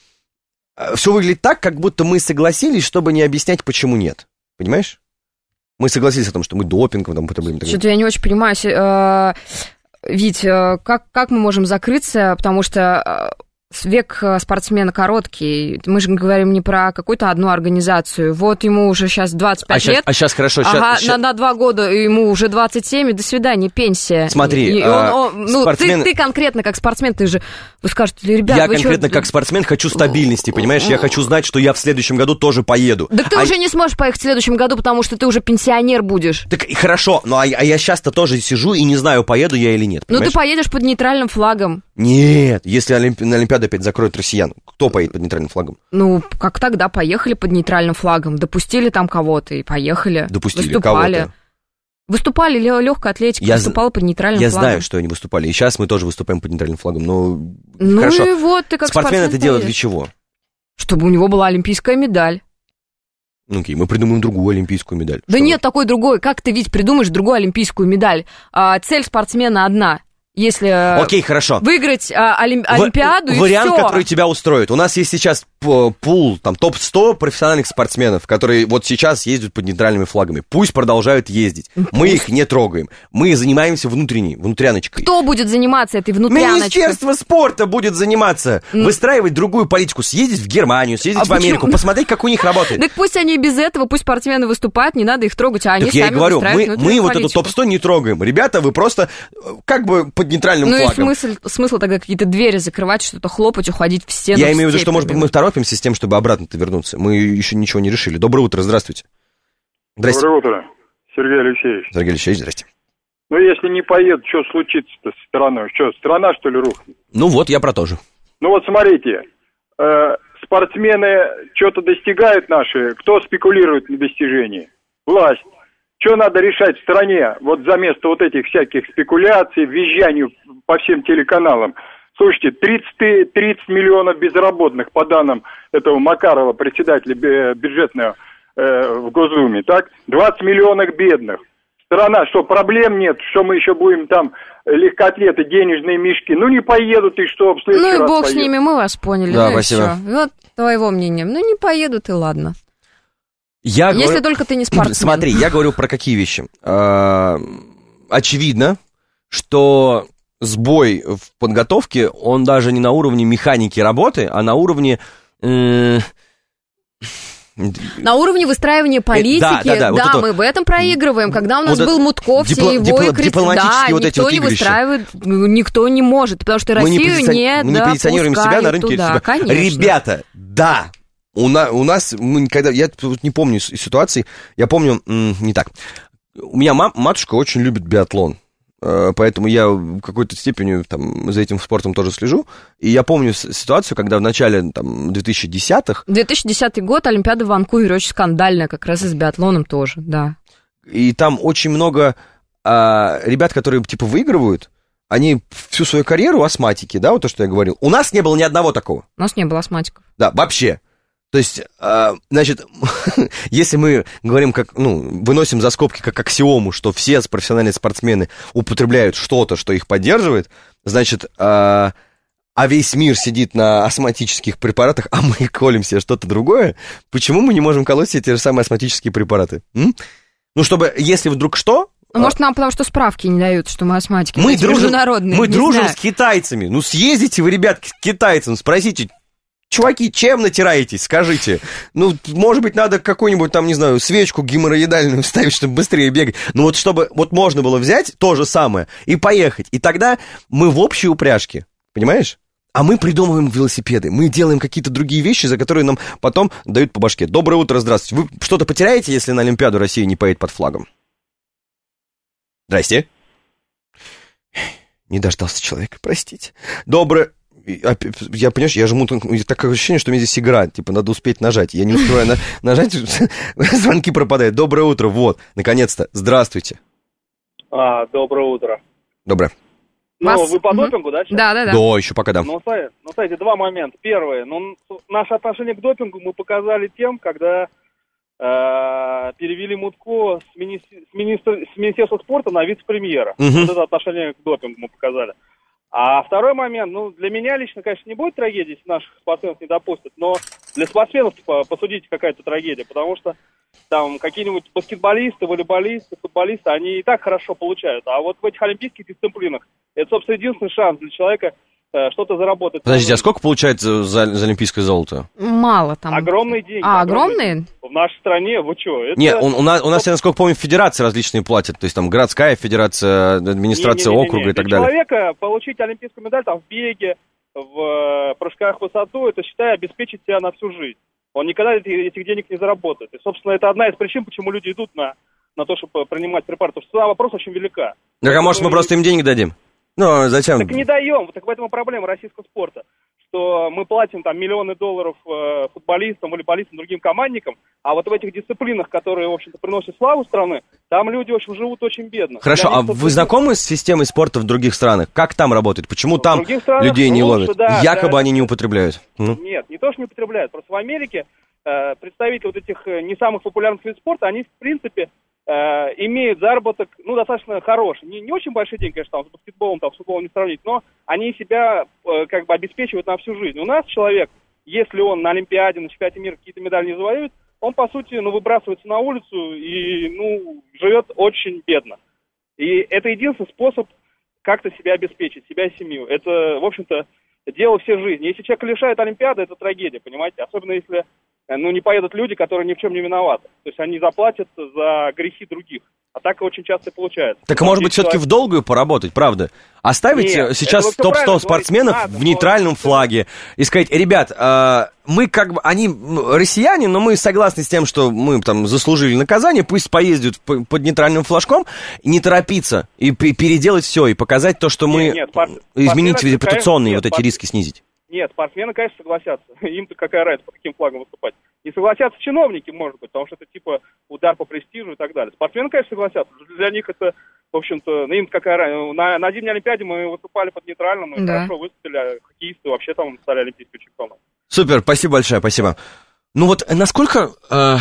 все выглядит так, как будто мы согласились, чтобы не объяснять, почему нет. Понимаешь? Мы согласились о том, что мы допинг там употребляем. Что-то я не очень понимаю, Вить, как мы можем закрыться, потому что век спортсмена короткий. Мы же говорим не про какую-то одну организацию. Вот ему уже сейчас 25 лет. А сейчас хорошо. На 2 года ему уже 27, и до свидания, пенсия. Смотри, спортсмен... ты конкретно как спортсмен, ты же, вы скажете, ребят, я конкретно как спортсмен хочу стабильности, понимаешь? Я хочу знать, что я в следующем году тоже поеду. Так ты уже не сможешь поехать в следующем году, потому что ты уже пенсионер будешь. Так хорошо, но я сейчас-то тоже сижу и не знаю, поеду я или нет. Понимаешь? Ну ты поедешь под нейтральным флагом. Нет, если на Олимпиаду опять закроют россиян, кто поедет под нейтральным флагом? Ну, как тогда, поехали под нейтральным флагом, допустили там кого-то и поехали. Допустили кого-то. Выступали, легкая атлетика выступала под нейтральным флагом. Я знаю, что они выступали, и сейчас мы тоже выступаем под нейтральным флагом, но хорошо. И вот, ты как спортсмен это делает для чего? Чтобы у него была олимпийская медаль. Ну окей, мы придумаем другую олимпийскую медаль. Да нет такой другой, как ты ведь придумаешь другую олимпийскую медаль? Цель спортсмена одна. Если окей, хорошо. Выиграть Олимпиаду, и вариант, все. который тебя устроит. У нас есть сейчас пул, там, топ-100 профессиональных спортсменов, которые вот сейчас ездят под нейтральными флагами. Пусть продолжают ездить. Мы их не трогаем. Мы занимаемся внутряночкой. Кто будет заниматься этой внутряночкой? Министерство спорта будет заниматься. Выстраивать другую политику. Съездить в Германию, съездить в Америку, посмотреть, как у них работает. Так пусть они без этого, пусть спортсмены выступают, не надо их трогать, а они так сами я и говорю, выстраивают мы вот эту топ-100 не трогаем. Ребята, вы просто как бы под нейтральным флагом. Ну и смысл тогда какие-то двери закрывать, что-то хлопать, уходить в стену. Я имею в виду, что, может быть, мы торопимся с тем, чтобы обратно-то вернуться. Мы еще ничего не решили. Доброе утро, здравствуйте. Здрасте. Доброе утро, Сергей Алексеевич. Сергей Алексеевич, здрасте. Ну, если не поедут, что случится-то с страной? Что, страна, что ли, рухнет? Ну вот, я про то же. Ну вот смотрите, спортсмены что-то достигают наши, кто спекулирует на достижении? Власть. Что надо решать в стране, вот за место вот этих всяких спекуляций, визжанию по всем телеканалам? Слушайте, 30 миллионов безработных, по данным этого Макарова, председателя бюджетного в Госдуме, так? 20 миллионов бедных. Страна, что, проблем нет, что мы еще будем там легкоатлеты, денежные мешки? Ну, не поедут, и что, в следующий раз Ну, и бог поедут. с ними, мы вас поняли. Да, ну спасибо. Вот твоего мнения. Ну, не поедут, и ладно. Если говорю... только ты не спортсмен. Смотри, я говорю про какие вещи. Очевидно, что сбой в подготовке, он даже не на уровне механики работы, а на уровне... На уровне выстраивания политики, да, вот мы в этом проигрываем. Когда у нас был Мутко, все его и дипломатические вот эти никто вот не выстраивает, никто не может, потому что Россию мы не позиционируем себя на рынке. Ребята, да, у нас, мы никогда, я тут не помню ситуации, я помню, не так. У меня матушка очень любит биатлон. Поэтому я в какой-то степени там, за этим спортом тоже слежу. И я помню ситуацию, когда в начале там, 2010-х... 2010 год, Олимпиада в Ванкувере очень скандальная, как раз и с биатлоном тоже, да. И там очень много ребят, которые типа выигрывают, они всю свою карьеру астматики, да, вот то, что я говорил. У нас не было ни одного такого. У нас не было астматиков. Да, вообще. То есть, значит, если мы говорим, выносим за скобки как аксиому, что все профессиональные спортсмены употребляют что-то, что их поддерживает, значит, а весь мир сидит на астматических препаратах, а мы колем себе что-то другое, почему мы не можем колоть себе те же самые астматические препараты? Ну, чтобы, если вдруг что... Может, нам потому что справки не дают, что мы астматики. Мы дружим с китайцами. Ну, съездите вы, ребят, к китайцам, спросите... Чуваки, чем натираетесь, скажите? Ну, может быть, надо какую-нибудь там, не знаю, свечку геморроидальную вставить, чтобы быстрее бегать. Ну, вот чтобы вот можно было взять то же самое и поехать. И тогда мы в общей упряжке, понимаешь? А мы придумываем велосипеды, мы делаем какие-то другие вещи, за которые нам потом дают по башке. Доброе утро, здравствуйте. Вы что-то потеряете, если на Олимпиаду Россия не поедет под флагом? Здрасте. Не дождался человека, простите. Доброе... Я, понимаешь, я жму, такое ощущение, что у меня здесь игра, типа, надо успеть нажать. Я не успеваю нажать, звонки пропадают. Доброе утро, вот, наконец-то, здравствуйте. Доброе утро. Доброе. Ну, вы по допингу, да? Да. Да, еще пока да. Ну, смотрите, два момента. Первое, наше отношение к допингу мы показали тем, когда перевели Мутко с Министерства спорта на вице-премьера. Вот это отношение к допингу мы показали. А второй момент, для меня лично, конечно, не будет трагедии, если наших спортсменов не допустят, но для спортсменов, посудите, какая-то трагедия, потому что там какие-нибудь баскетболисты, волейболисты, футболисты, они и так хорошо получают, а вот в этих олимпийских дисциплинах это, собственно, единственный шанс для человека что-то заработать. Подождите, а сколько получается за олимпийское золото? Мало там. Огромные деньги. Огромные? В нашей стране, вы что? Это... Нет, у нас, я насколько помню, федерации различные платят, то есть там городская федерация, администрация округа и так далее. Для человека получить олимпийскую медаль там в беге, в прыжках в высоту, это, считай, обеспечить себя на всю жизнь. Он никогда этих денег не заработает. И, собственно, это одна из причин, почему люди идут на то, чтобы принимать препараты. Потому что цена вопроса очень велика. Так, а может, мы просто им денег дадим? Ну, зачем? Так не даем. Так в этом и проблема российского спорта. Что мы платим там миллионы долларов футболистам, волейболистам, другим командникам, а вот в этих дисциплинах, которые, в общем-то, приносят славу страны, там люди, в общем, живут очень бедно. Хорошо, а вы знакомы с системой спорта в других странах? Как там работает? Почему там людей не ловят? Да, якобы они не употребляют. Нет, не то, что не употребляют. Просто в Америке представители вот этих не самых популярных видов спорта, они, в принципе, имеют заработок, достаточно хороший. Не очень большой день, конечно, там, с баскетболом, там, с футболом не сравнить, но они себя как бы обеспечивают на всю жизнь. У нас человек, если он на Олимпиаде, на чемпионате мира какие-то медали не завоюет, он, по сути, выбрасывается на улицу и, живет очень бедно. И это единственный способ как-то себя обеспечить, себя и семью. Это, в общем-то, дело всей жизни. Если человека лишают Олимпиады, это трагедия, понимаете? Особенно если не поедут люди, которые ни в чем не виноваты. То есть они заплатят за грехи других. А так очень часто и получается. Так, может быть, все-таки в долгую поработать, правда? Оставить сейчас топ-100 спортсменов в нейтральном флаге и сказать: ребят, мы как бы, они россияне, но мы согласны с тем, что мы там заслужили наказание, пусть поездят под нейтральным флажком, не торопиться и переделать все, и показать то, что мы... изменить репутационные эти риски, снизить. Нет, спортсмены, конечно, согласятся. Им-то какая разница, по каким флагам выступать. Не согласятся чиновники, может быть, потому что это типа удар по престижу и так далее. Спортсмены, конечно, согласятся. Для них это, в общем-то, им-то какая разница. На зимней Олимпиаде мы выступали под нейтральным, и хорошо выступили, а хоккеисты вообще там стали олимпийскими чемпионами. Супер, спасибо большое, спасибо. Насколько...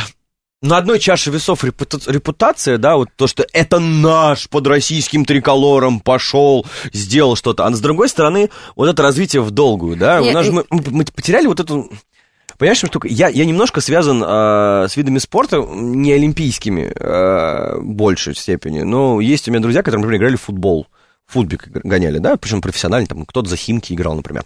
на одной чаше весов репутация, да, вот то, что это наш под российским триколором пошел, сделал что-то, а с другой стороны, вот это развитие в долгую, да, мы потеряли вот эту, понимаешь, штука, я немножко связан с видами спорта, не олимпийскими в большей степени, но есть у меня друзья, которые, например, играли в футбол, футбик гоняли, да, причем профессионально, там кто-то за Химки играл, например.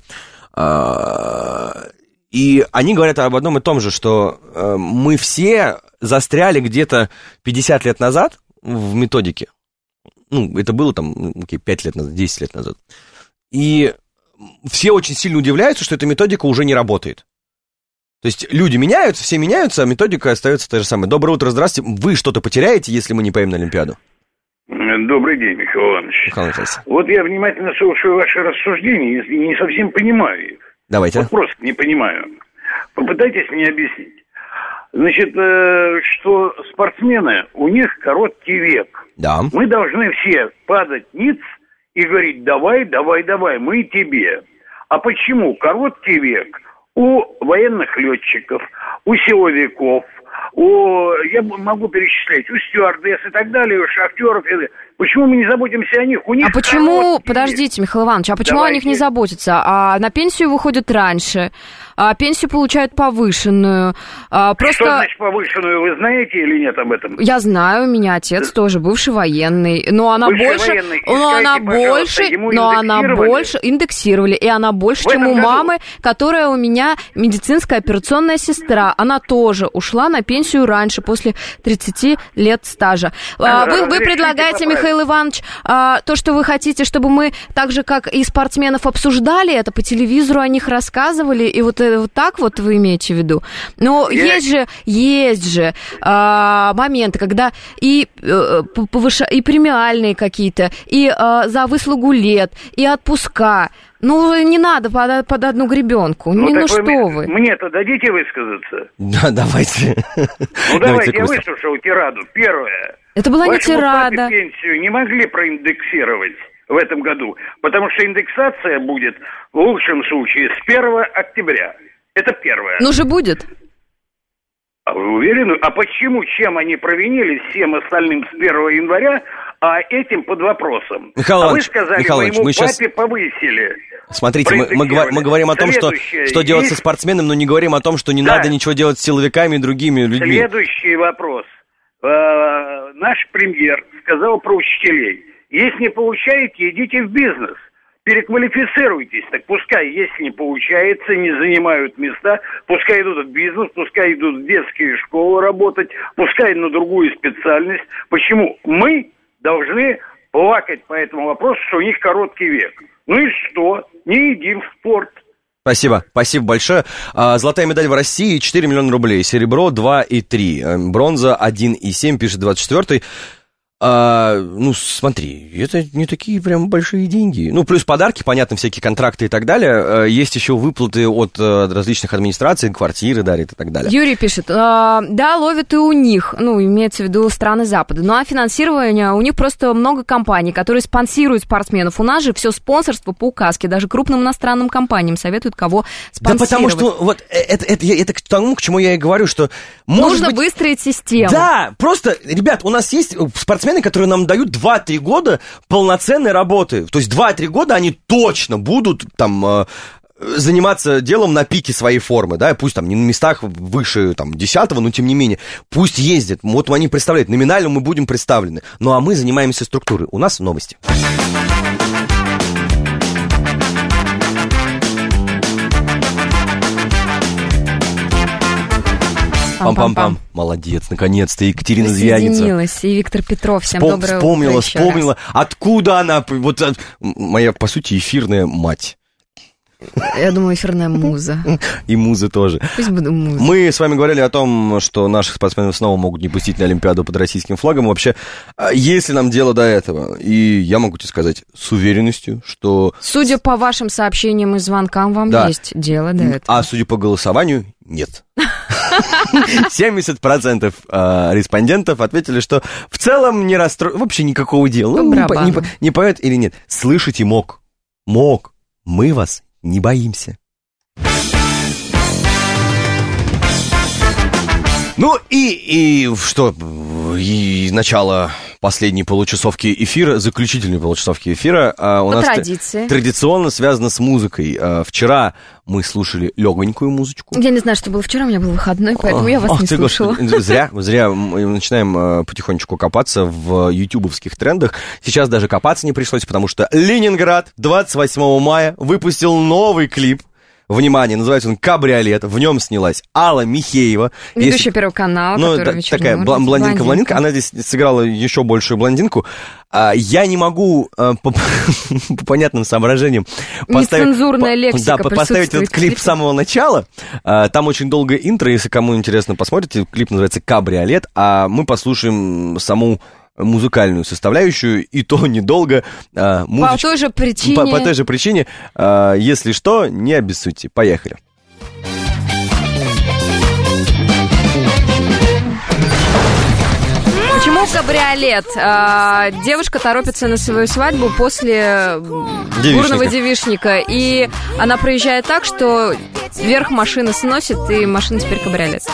И они говорят об одном и том же, что мы все застряли где-то 50 лет назад в методике. Это было там 5 лет назад, 10 лет назад. И все очень сильно удивляются, что эта методика уже не работает. То есть люди меняются, все меняются, а методика остается та же самая. Доброе утро, здравствуйте. Вы что-то потеряете, если мы не поедем на Олимпиаду? Добрый день, Михаил Иванович. Вот я внимательно слушаю ваши рассуждения и не совсем понимаю их. Давайте. Вот просто не понимаю. Попытайтесь мне объяснить. Значит, что спортсмены, у них короткий век. Да. Мы должны все падать ниц и говорить: давай, мы тебе. А почему короткий век у военных летчиков, у силовиков, я могу перечислять, у стюардесс и так далее, у шахтеров? Почему мы не заботимся о них? У них почему, подождите, Михаил Иванович, а почему о них не заботятся? А на пенсию выходят раньше, а пенсию получают повышенную. Просто... Что значит повышенную, вы знаете или нет об этом? Я знаю, у меня отец тоже бывший военный, но она больше индексировали, и она больше, чем у мамы, которая у меня медицинская операционная сестра. Она тоже ушла на пенсию раньше, после 30 лет стажа. Вы предлагаете, Михаил Иванович, то, что вы хотите, чтобы мы так же, как и спортсменов, обсуждали это, по телевизору о них рассказывали, и вот так вот вы имеете в виду? Но есть же моменты, когда и премиальные какие-то, и за выслугу лет, и отпуска. Не надо под одну гребенку. Вы. Мне-то дадите высказаться? Да, давайте. Давайте, я выслушал тираду. Первое. Это была не тирада. Пенсию не могли проиндексировать в этом году, потому что индексация будет в лучшем случае с 1 октября. Это первое. Же будет. А вы уверены? А почему, чем они провинились всем остальным с 1 января, этим под вопросом. Михаил вы Иванович, сказали, моему папе повысили. Смотрите, мы говорим о том, что делать со спортсменом, но не говорим о том, что не надо ничего делать с силовиками и другими людьми. Следующий вопрос. Наш премьер сказал про учителей. Если не получаете, идите в бизнес. Переквалифицируйтесь. Так пускай, если не получается, не занимают места, пускай идут в бизнес, пускай идут в детские школы работать, пускай на другую специальность. Почему мы должны плакать по этому вопросу, что у них короткий век? Ну и что? Не едим в спорт. Спасибо большое. Золотая медаль в России 4 миллиона рублей, серебро 2,3, бронза 1,7, пишет 24-й. Ну, смотри, это не такие прям большие деньги. Ну, плюс подарки, понятно, всякие контракты и так далее. Есть еще выплаты от различных администраций, квартиры дарят и так далее. Юрий пишет, да, ловят и у них, ну, имеется в виду страны Запада. Ну, а финансирование, у них просто много компаний, которые спонсируют спортсменов. У нас же все спонсорство по указке. Даже крупным иностранным компаниям советуют, кого спонсировать. Да потому что вот это к тому, к чему я и говорю, что нужно выстроить систему. Да, просто, ребят, у нас есть спортсмены, которые нам дают 2-3 года полноценной работы. То есть 2-3 года они точно будут там заниматься делом на пике своей формы, да, пусть там не на местах выше там 10-го, но тем не менее, пусть ездят, вот они представляют, номинально мы будем представлены. Ну а мы занимаемся структурой. У нас новости. Пам-пам-пам. Молодец, наконец-то. Екатерина Звягинцева. Присоединилась. И Виктор Петров. Всем доброе утро. Вспомнила. Откуда она? Вот моя, по сути, эфирная мать. Я думаю, эфирная муза. И музы тоже. Пусть буду музой. Мы с вами говорили о том, что наших спортсменов снова могут не пустить на Олимпиаду под российским флагом. Вообще, если нам дело до этого, и я могу тебе сказать с уверенностью, что... Судя по вашим сообщениям и звонкам, вам есть дело до этого. А судя по голосованию, нет. 70% респондентов ответили, что в целом не расстроен, вообще никакого дела. Не поет или нет. Слышите, мог. Мы вас не боимся. Ну и что? И начало последней получасовки эфира, заключительной получасовки эфира у нас традиционно связано с музыкой. Вчера мы слушали легонькую музычку. Я не знаю, что было вчера, у меня был выходной, поэтому я вас не слушала. Зря мы начинаем потихонечку копаться в ютубовских трендах. Сейчас даже копаться не пришлось, потому что Ленинград 28 мая выпустил новый клип. Внимание, называется он «Кабриолет». В нем снялась Алла Михеева. Ведущая Первого канала, которая вечером... Такая блондинка. Она здесь сыграла еще большую блондинку. Я не могу по понятным соображениям нецензурная лексика поставить этот клип с самого начала. Там очень долгое интро, если кому интересно, посмотрите. Клип называется «Кабриолет», а мы послушаем саму музыкальную составляющую, и то недолго. По той же причине. Если что, не обессудьте. Поехали. Почему кабриолет? Девушка торопится на свою свадьбу после бурного девичника, и она проезжает так, что вверх машина сносит, и машина теперь кабриолет.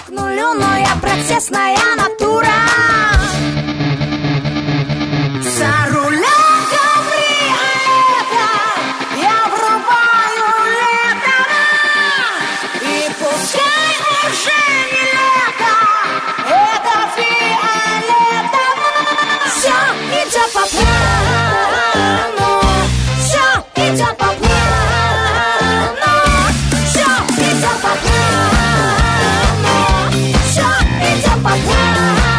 За рулем кабриолета я врубаю лето, и пускай уже не лето, это фиолетово. Все идет по плану, все идет по плану, все идет по плану, все идет по плану.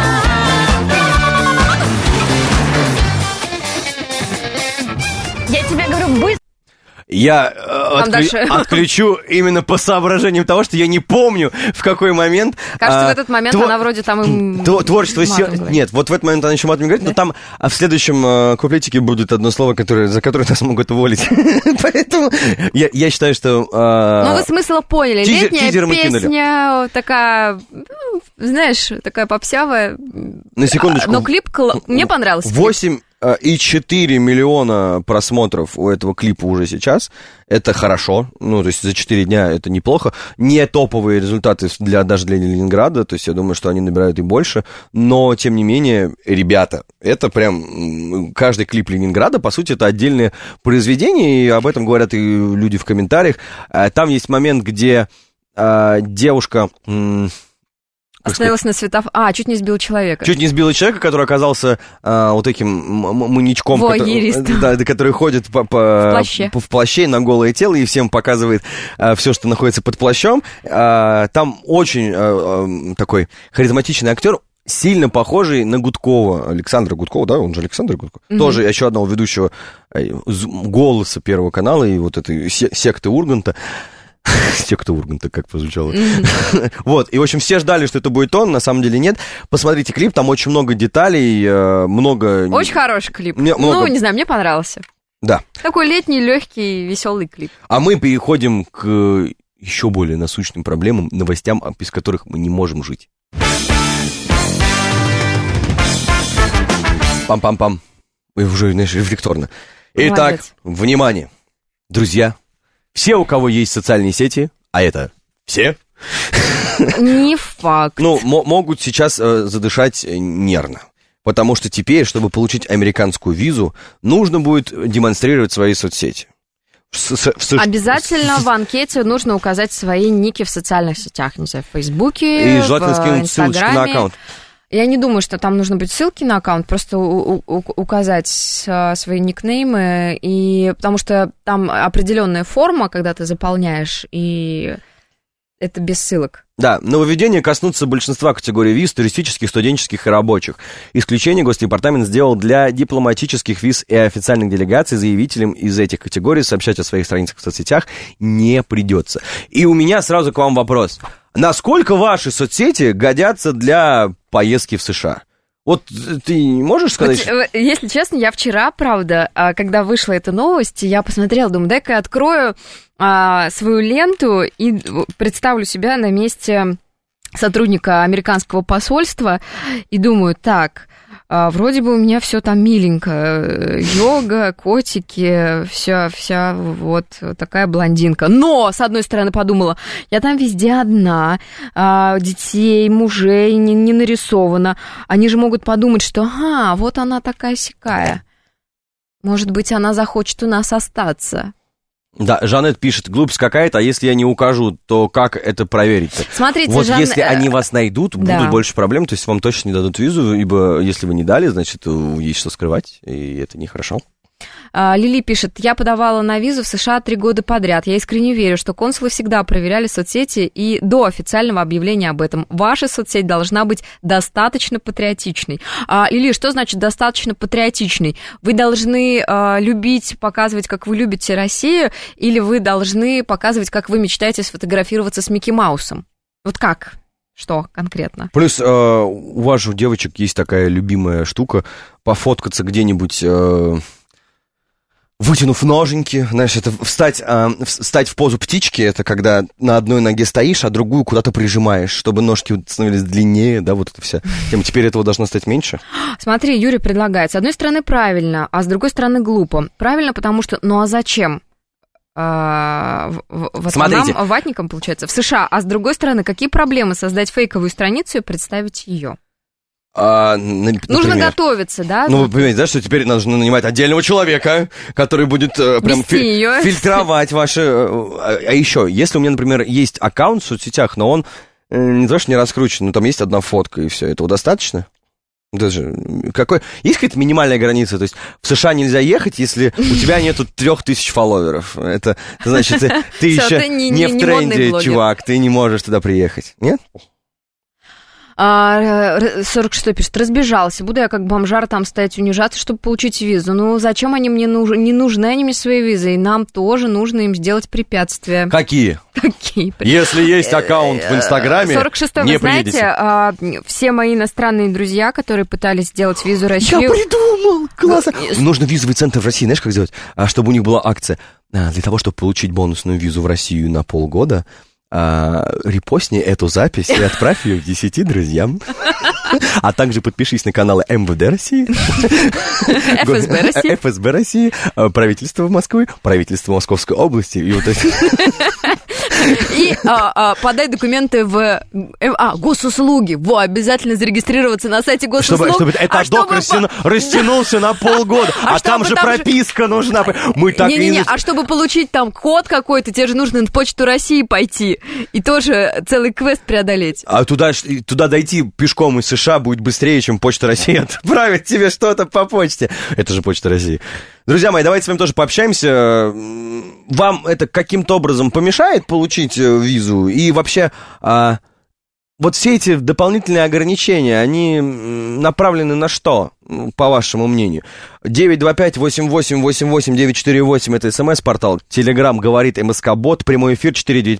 Я тебе говорю, быстро. Я отключу именно по соображениям того, что я не помню, в какой момент... Кажется, в этот момент она вроде там им... Творчество... Нет, вот в этот момент она еще матом не говорит, но там в следующем куплетике будет одно слово, за которое нас могут уволить. Поэтому я считаю, что... Ну, вы смысл поняли. Летняя песня такая, знаешь, такая попсявая. На секундочку. Но клип мне понравился. и 4 миллиона просмотров у этого клипа уже сейчас. Это хорошо. Ну, то есть за 4 дня это неплохо. Не топовые результаты даже для Ленинграда. То есть я думаю, что они набирают и больше. Но, тем не менее, ребята, это прям... Каждый клип Ленинграда, по сути, это отдельное произведение. И об этом говорят и люди в комментариях. Там есть момент, где девушка... Остановилась на светофоре. Чуть не сбил человека. Чуть не сбил человека, который оказался вот таким маньячком, который ходит в плаще на голое тело и всем показывает все, что находится под плащом. Там очень такой харизматичный актер, сильно похожий на Гудкова, Александра Гудкова, да, он же Александр Гудков, тоже еще одного ведущего «Голоса» Первого канала и вот этой секты Урганта. Секта Урганта, как прозвучало. Вот, и, в общем, все ждали, что это будет он, на самом деле нет. Посмотрите клип, там очень много деталей, много... Очень хороший клип. Ну, не знаю, мне понравился. Да. Такой летний, легкий, веселый клип. А мы переходим к еще более насущным проблемам, новостям, без которых мы не можем жить. Пам-пам-пам. Уже, знаешь, рефлекторно. Итак, молодец. Внимание, друзья. Все, у кого есть социальные сети, а это все, не факт. Ну, могут сейчас задышать нервно. Потому что теперь, чтобы получить американскую визу, нужно будет демонстрировать свои соцсети. Обязательно в анкете нужно указать свои ники в социальных сетях, не знаю, в Фейсбуке, и желательно скинуть ссылочку на аккаунт. Я не думаю, что там нужно быть ссылки на аккаунт, просто указать свои никнеймы, и потому что там определенная форма, когда ты заполняешь, и это без ссылок. Да, нововведения коснутся большинства категорий виз, туристических, студенческих и рабочих. Исключение Госдепартамент сделал для дипломатических виз и официальных делегаций. Заявителям из этих категорий сообщать о своих страницах в соцсетях не придется. И у меня сразу к вам вопрос. Насколько ваши соцсети годятся для поездки в США? Вот ты можешь сказать? Если честно, я вчера, правда, когда вышла эта новость, я посмотрела, думаю, дай-ка я открою свою ленту и представлю себя на месте сотрудника американского посольства и думаю, так, вроде бы у меня все там миленько, йога, котики, вся вот такая блондинка. Но, с одной стороны, подумала, я там везде одна, детей, мужей не нарисовано. Они же могут подумать, что, вот она такая-сякая. Может быть, она захочет у нас остаться. Да, Жанет пишет, глупость какая-то, а если я не укажу, то как это проверить-то? Смотрите, вот если они вас найдут, будут больше проблем, то есть вам точно не дадут визу, ибо если вы не дали, значит, есть что скрывать, и это нехорошо. Лили пишет, я подавала на визу в США 3 года подряд. Я искренне верю, что консулы всегда проверяли соцсети и до официального объявления об этом. Ваша соцсеть должна быть достаточно патриотичной. Лили, что значит достаточно патриотичной? Вы должны любить, показывать, как вы любите Россию, или вы должны показывать, как вы мечтаете сфотографироваться с Микки Маусом? Вот как? Что конкретно? Плюс у вас же у девочек есть такая любимая штука, пофоткаться где-нибудь... Вытянув ноженьки, знаешь, это встать в позу птички, это когда на одной ноге стоишь, а другую куда-то прижимаешь, чтобы ножки становились длиннее, да, вот это вся тема. Теперь этого должно стать меньше. Смотри, Юрий предлагает, с одной стороны правильно, а с другой стороны глупо. Правильно, потому что, ну а зачем? Ватникам, получается, в США. А с другой стороны, какие проблемы создать фейковую страницу и представить ее? Нужно готовиться, да? Ну, вы понимаете, да, что теперь нужно нанимать отдельного человека, который будет прям фильтровать ваши... А еще, если у меня, например, есть аккаунт в соцсетях, но он не то, что не раскручен, но там есть одна фотка, и все, этого достаточно? Даже есть какая-то минимальная граница? То есть в США нельзя ехать, если у тебя нету 3000 фолловеров. Это значит, ты еще не в тренде, чувак, ты не можешь туда приехать. Нет? 46 пишет, разбежался. Буду я как бомжар там стоять, унижаться, чтобы получить визу. Ну, зачем они мне нужны? Не нужны они мне своей визой. Нам тоже нужно им сделать препятствия. Какие? Если есть аккаунт в Инстаграме, 46-й, не вы знаете, все мои иностранные друзья, которые пытались сделать визу России... Я придумал! Классно! Нужно визовый центр в России, знаешь, как сделать? Чтобы у них была акция. Для того, чтобы получить бонусную визу в Россию на полгода, репостни эту запись и отправь ее 10 друзьям. А также подпишись на каналы МВД России, ФСБ России, правительство Москвы, правительство Московской области. И вот эти... И подай документы в госуслуги. Обязательно зарегистрироваться на сайте госуслуг. Чтобы этот док растянулся на полгода. А там же прописка нужна. Мы так не-не-не, а чтобы получить там код какой-то, тебе же нужно на Почту России пойти. И тоже целый квест преодолеть. А туда дойти пешком из США будет быстрее, чем Почта России отправит тебе что-то по почте. Это же Почта России. Друзья мои, давайте с вами тоже пообщаемся. Вам это каким-то образом помешает получить визу? И вообще, вот все эти дополнительные ограничения, они направлены на что, по вашему мнению? 925-88-88-948, это СМС-портал. Телеграм говорит МСК-бот. Прямой эфир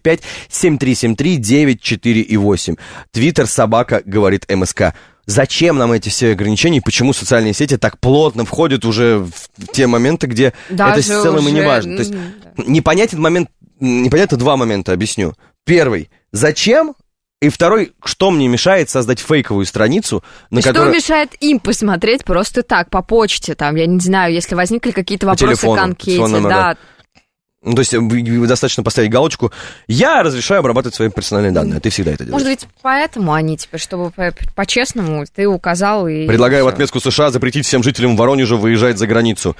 495-7373-948. Твиттер собака говорит МСК. Зачем нам эти все ограничения? Почему социальные сети так плотно входят уже в те моменты, где даже это в целом и не важно? То есть непонятно два момента, объясню. Первый, зачем? И второй, что мне мешает создать фейковую страницу, на которой... Что мешает им посмотреть просто так, по почте, там, я не знаю, если возникли какие-то вопросы к анкете, да. Ну, то есть достаточно поставить галочку «Я разрешаю обрабатывать свои персональные данные», а ты всегда это делаешь. Может быть, поэтому они теперь, чтобы по-честному ты указал и... Предлагаю в отместку США запретить всем жителям Воронежа выезжать за границу.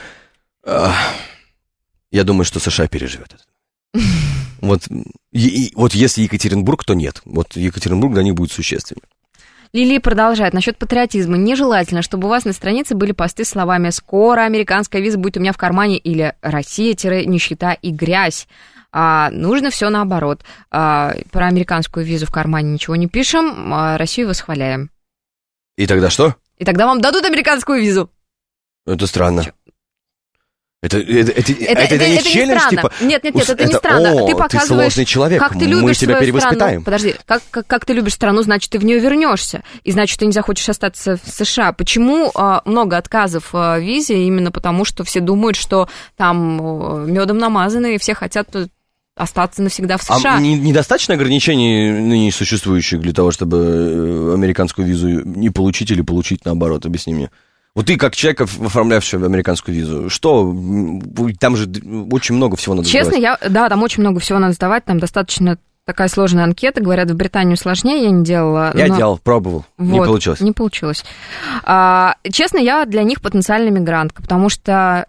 Я думаю, что США переживет это. Вот если Екатеринбург, то нет. Вот Екатеринбург для них будет существеннее. Лили продолжает. Насчет патриотизма. Нежелательно, чтобы у вас на странице были посты с словами «Скоро американская виза будет у меня в кармане» или «Россия-нищета и грязь». Нужно все наоборот. Про американскую визу в кармане ничего не пишем, Россию восхваляем. И тогда что? И тогда вам дадут американскую визу. Это странно. Это не челлендж, странно. типа... Нет, это не странно. Ты показываешь, ты сложный человек, как ты любишь мы тебя свою перевоспитаем. Страну. Подожди, как ты любишь страну, значит, ты в нее вернешься. И значит, ты не захочешь остаться в США. Почему много отказов в визе? Именно потому, что все думают, что там медом намазаны, и все хотят остаться навсегда в США. А недостаточно ограничений ныне существующих для того, чтобы американскую визу не получить или получить наоборот? Объясни мне. Вот ты, как человек, оформлявший американскую визу, что? Там же очень много всего надо сдавать. Честно, там очень много всего надо сдавать, там достаточно такая сложная анкета. Говорят, в Британию сложнее, я не делала. Я делал, пробовал, не получилось. Не получилось. Честно, я для них потенциальная мигрантка, потому что...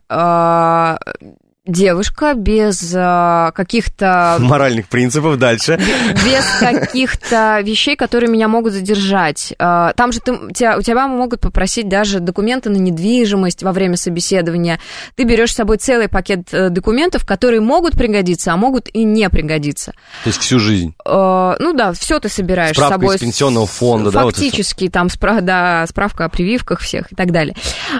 девушка без каких-то... моральных принципов, дальше. Без каких-то вещей, которые меня могут задержать. Там же у тебя могут попросить даже документы на недвижимость во время собеседования. Ты берешь с собой целый пакет документов, которые могут пригодиться, а могут и не пригодиться. То есть всю жизнь? Все ты собираешь справка с собой. Из пенсионного фонда, фактически, там справка о прививках всех и так далее.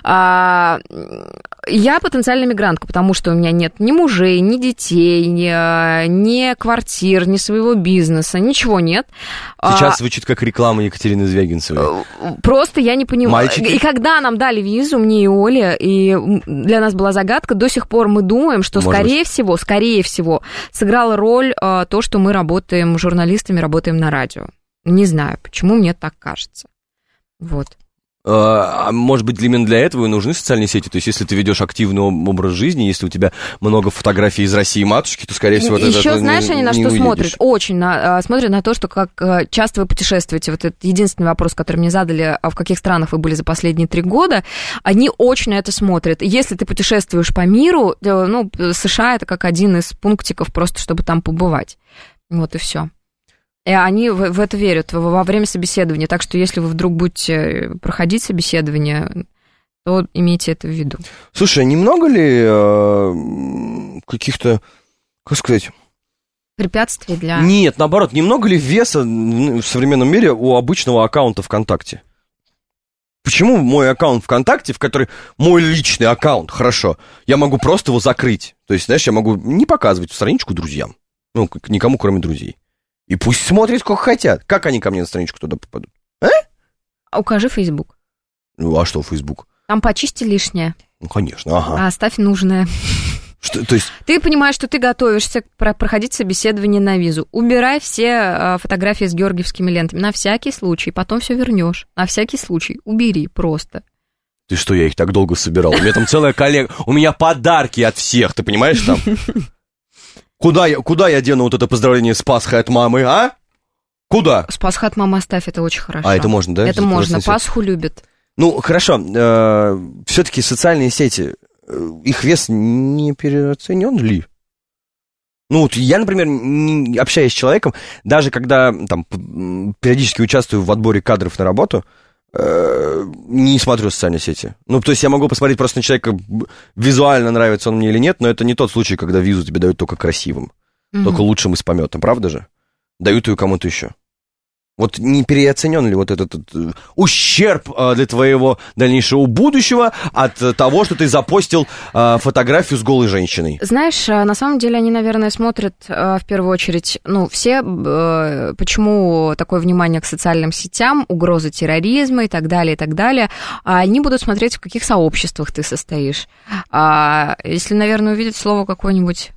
Я потенциальная мигрантка, потому что у меня нет ни мужей, ни детей, ни квартир, ни своего бизнеса, ничего нет. Сейчас звучит как реклама Екатерины Звягинцевой. Просто я не понимаю. Мальчики... И когда нам дали визу, мне и Оле, и для нас была загадка, до сих пор мы думаем, что скорее всего, сыграла роль то, что мы работаем журналистами, работаем на радио. Не знаю, почему мне так кажется. Вот. А может быть, именно для этого и нужны социальные сети? То есть, если ты ведешь активный образ жизни, если у тебя много фотографий из России матушки, то, скорее всего, еще знаешь, они на что увидишь. смотрят? Очень смотрят на то, что как часто вы путешествуете. Вот это единственный вопрос, который мне задали, в каких странах вы были за последние 3 года. Они очень на это смотрят. Если ты путешествуешь по миру, США это как один из пунктиков просто, чтобы там побывать. Вот и все. И они в это верят во время собеседования. Так что если вы вдруг будете проходить собеседование, то имейте это в виду. Слушай, немного ли каких-то, как сказать... препятствий для... Нет, наоборот, немного ли веса в современном мире у обычного аккаунта ВКонтакте? Почему мой аккаунт ВКонтакте, в который мой личный аккаунт, хорошо, я могу просто его закрыть? То есть, знаешь, я могу не показывать страничку друзьям. Никому, кроме друзей. И пусть смотрят, сколько хотят. Как они ко мне на страничку туда попадут? Укажи Facebook. А что Facebook? Там почисти лишнее. Конечно, ага. А оставь нужное. То есть... Ты понимаешь, что ты готовишься проходить собеседование на визу. Убирай все фотографии с георгиевскими лентами на всякий случай, потом все вернешь. На всякий случай убери просто. Ты что, я их так долго собирал? У меня там целая коллекция, у меня подарки от всех, ты понимаешь там? Куда я дену вот это поздравление с Пасхой от мамы, а? Куда? С Пасхой от мамы оставь, это очень хорошо. А, это можно, да? Это можно, Пасху любят. Ну, хорошо, все-таки социальные сети... Их вес не переоценен ли? Ну, вот я, например, общаясь с человеком, даже когда там периодически участвую в отборе кадров на работу, не смотрю социальные сети. Ну, то есть я могу посмотреть просто на человека, визуально нравится он мне или нет, но это не тот случай, когда визу тебе дают только красивым, только лучшим из пометом, правда же? Дают ее кому-то еще. Вот не переоценен ли вот этот ущерб для твоего дальнейшего будущего от того, что ты запостил фотографию с голой женщиной? Знаешь, на самом деле они, наверное, смотрят в первую очередь, ну, все, почему такое внимание к социальным сетям, угроза терроризма и так далее, они будут смотреть, в каких сообществах ты состоишь. Если, наверное, увидят слово какое-нибудь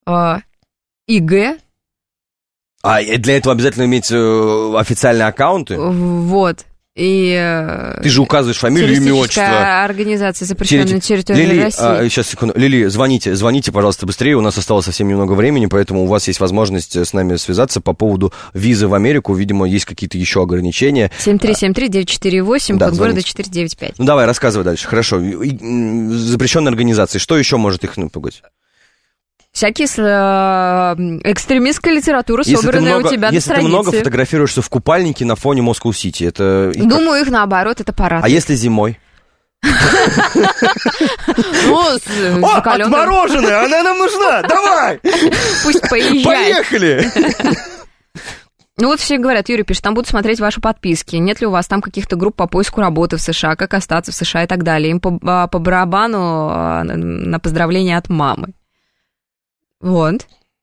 ИГ, а для этого обязательно иметь официальные аккаунты? Вот. И ты же указываешь фамилию, имя, отчество. Организация, запрещенная на территории России. Сейчас, секунду. Лили, звоните, пожалуйста, быстрее. У нас осталось совсем немного времени, поэтому у вас есть возможность с нами связаться по поводу визы в Америку. Видимо, есть какие-то еще ограничения. 7373948, код города 495. Ну, давай, рассказывай дальше. Хорошо. Запрещенные организации. Что еще может их напугать? Всякие экстремистская литература, собранная у тебя на странице. Если ты много фотографируешься в купальнике на фоне Москва-Сити, это... Думаю, их наоборот, это парад. А если зимой? Отмороженная, она нам нужна, давай! Пусть поезжает. Поехали! Ну вот все говорят, Юрий пишет, там будут смотреть ваши подписки, нет ли у вас там каких-то групп по поиску работы в США, как остаться в США и так далее. Им по барабану на поздравления от мамы. Вот.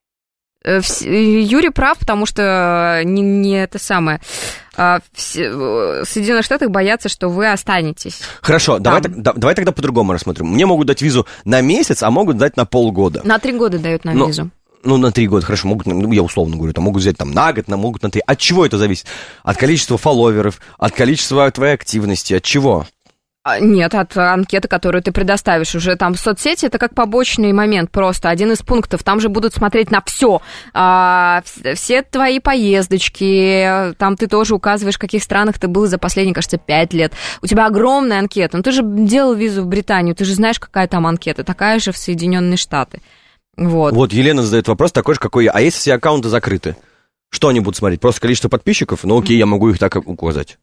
Юрий прав, потому что не это самое. В Соединенных Штатах боятся, что вы останетесь. Хорошо, давай тогда по-другому рассмотрим. Мне могут дать визу на месяц, а могут дать на полгода. На 3 года дают на визу. Ну, на 3 года, хорошо, могут, я условно говорю, там могут взять там на год, могут на 3. От чего это зависит? От количества фолловеров, от количества твоей активности, от чего? Нет, от анкеты, которую ты предоставишь. Уже там в соцсети это как побочный момент, просто один из пунктов. Там же будут смотреть на все твои поездочки. Там ты тоже указываешь, в каких странах ты был за последние, кажется, 5 лет. У тебя огромная анкета. Ну, ты же делал визу в Британию, ты же знаешь, какая там анкета. Такая же в Соединенные Штаты. Вот Елена задает вопрос такой же, какой я. А если все аккаунты закрыты? Что они будут смотреть? Просто количество подписчиков? Ну, окей, я могу их так указать.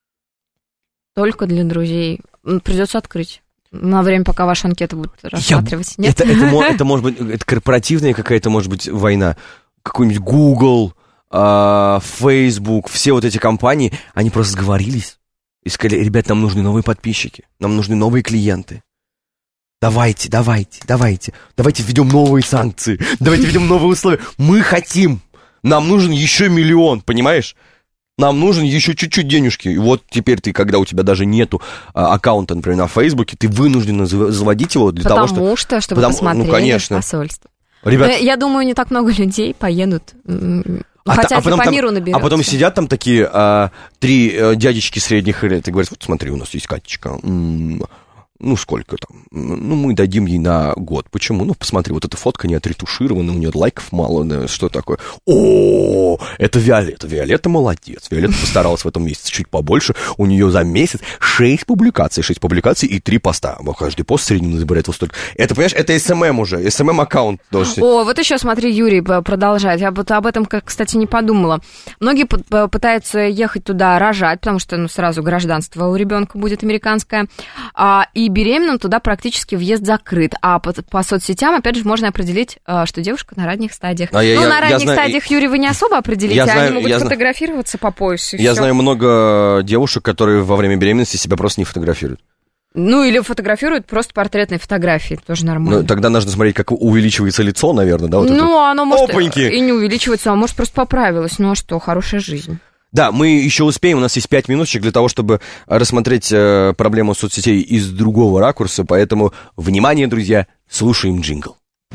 Только для друзей. Придется открыть. На время, пока ваша анкета будет рассматривать. Нет? Это может быть, это корпоративная какая-то, может быть, война. Какой-нибудь Google, Facebook, все вот эти компании, они просто сговорились и сказали, ребят, нам нужны новые подписчики, нам нужны новые клиенты. Давайте введем новые санкции, давайте введем новые условия. Мы хотим, нам нужен еще 1 миллион, понимаешь? Нам нужен еще чуть-чуть денежки. И вот теперь ты, когда у тебя даже нету аккаунта, например, на Фейсбуке, ты вынужден заводить его для того, чтобы посмотрели посольство. Ребят, я думаю, не так много людей поедут. Хотя по миру наберется. А потом сидят там такие 3 дядечки средних лет и говорят, вот смотри, у нас есть Катечка. Ну, сколько там? Ну, мы дадим ей на год. Почему? Ну, посмотри, вот эта фотка не отретуширована, у нее лайков мало, да, что такое? О, это Виолетта. Виолетта молодец. Виолетта постаралась в этом месяце чуть побольше. У нее за месяц 6 публикаций и 3 поста. Каждый пост в среднем забирает вот столько. Это, понимаешь, это СММ уже, СММ-аккаунт. О, вот еще, смотри, Юрий продолжает. Я об этом, кстати, не подумала. Многие пытаются ехать туда рожать, потому что, сразу гражданство у ребенка будет американское. И беременным туда практически въезд закрыт. А по соцсетям, опять же, можно определить, что девушка на ранних стадиях. На ранних стадиях, Юрий, вы не особо определите, они могут фотографироваться по поясу. Я знаю много девушек, которые во время беременности себя просто не фотографируют. Ну, или фотографируют просто портретные фотографии, тоже нормально. Ну, тогда нужно смотреть, как увеличивается лицо, наверное, да? Вот оно может и не увеличивается, а может просто поправилось. Ну, а что, хорошая жизнь. Да, мы еще успеем, у нас есть 5 минуточек для того, чтобы рассмотреть проблему соцсетей из другого ракурса, поэтому, внимание, друзья, слушаем джингл.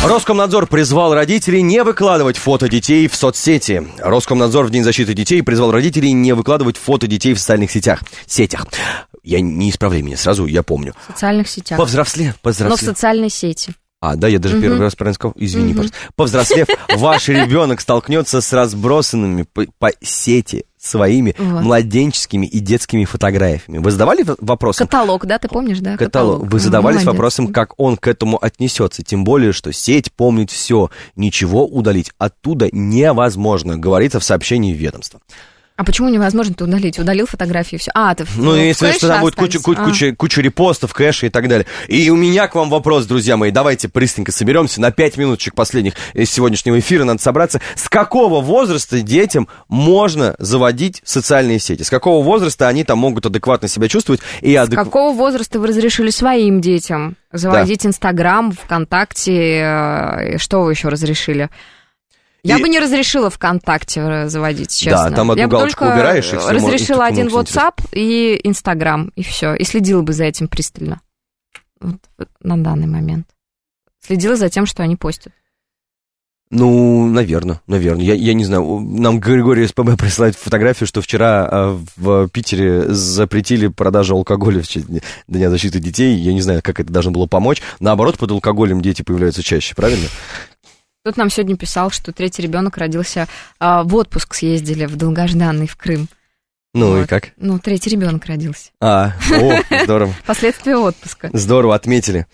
Роскомнадзор призвал родителей не выкладывать фото детей в соцсети. Роскомнадзор в День защиты детей призвал родителей не выкладывать фото детей в социальных сетях. Я не исправляй меня сразу, я помню. В социальных сетях. Повзрослев. Но в социальной сети. Да, я даже первый раз правильно сказал. Извини, пожалуйста. Повзрослев, ваш ребенок столкнется с разбросанными по сети своими младенческими и детскими фотографиями. Вы задавали вопросом? Каталог, да, ты помнишь, да? Каталог. Вы задавались вопросом, как он к этому отнесется. Тем более, что сеть помнит все. Ничего удалить оттуда невозможно, говорится в сообщении ведомства. А почему невозможно-то удалить? Удалил фотографии, все. Если что там будет куча репостов, кэша и так далее. И у меня к вам вопрос, друзья мои. Давайте быстренько соберемся на 5 минуточек последних из сегодняшнего эфира. Надо собраться. С какого возраста детям можно заводить социальные сети? С какого возраста они там могут адекватно себя чувствовать? С какого возраста вы разрешили своим детям заводить Инстаграм, ВКонтакте? Что вы еще разрешили? Я бы не разрешила ВКонтакте заводить, честно. Да, там одну галочку убираешь, и все. Разрешила один WhatsApp и Инстаграм, и все. И следила бы за этим пристально. Вот на данный момент. Следила за тем, что они постят. Наверное. Я не знаю. Нам Григорий СПБ присылает фотографию, что вчера в Питере запретили продажу алкоголя в честь Дня защиты детей. Я не знаю, как это должно было помочь. Наоборот, под алкоголем дети появляются чаще, правильно? Кто-то нам сегодня писал, что третий ребенок родился, в отпуск съездили в долгожданный в Крым. И как? Третий ребенок родился. Здорово. Последствия отпуска. Здорово, отметили.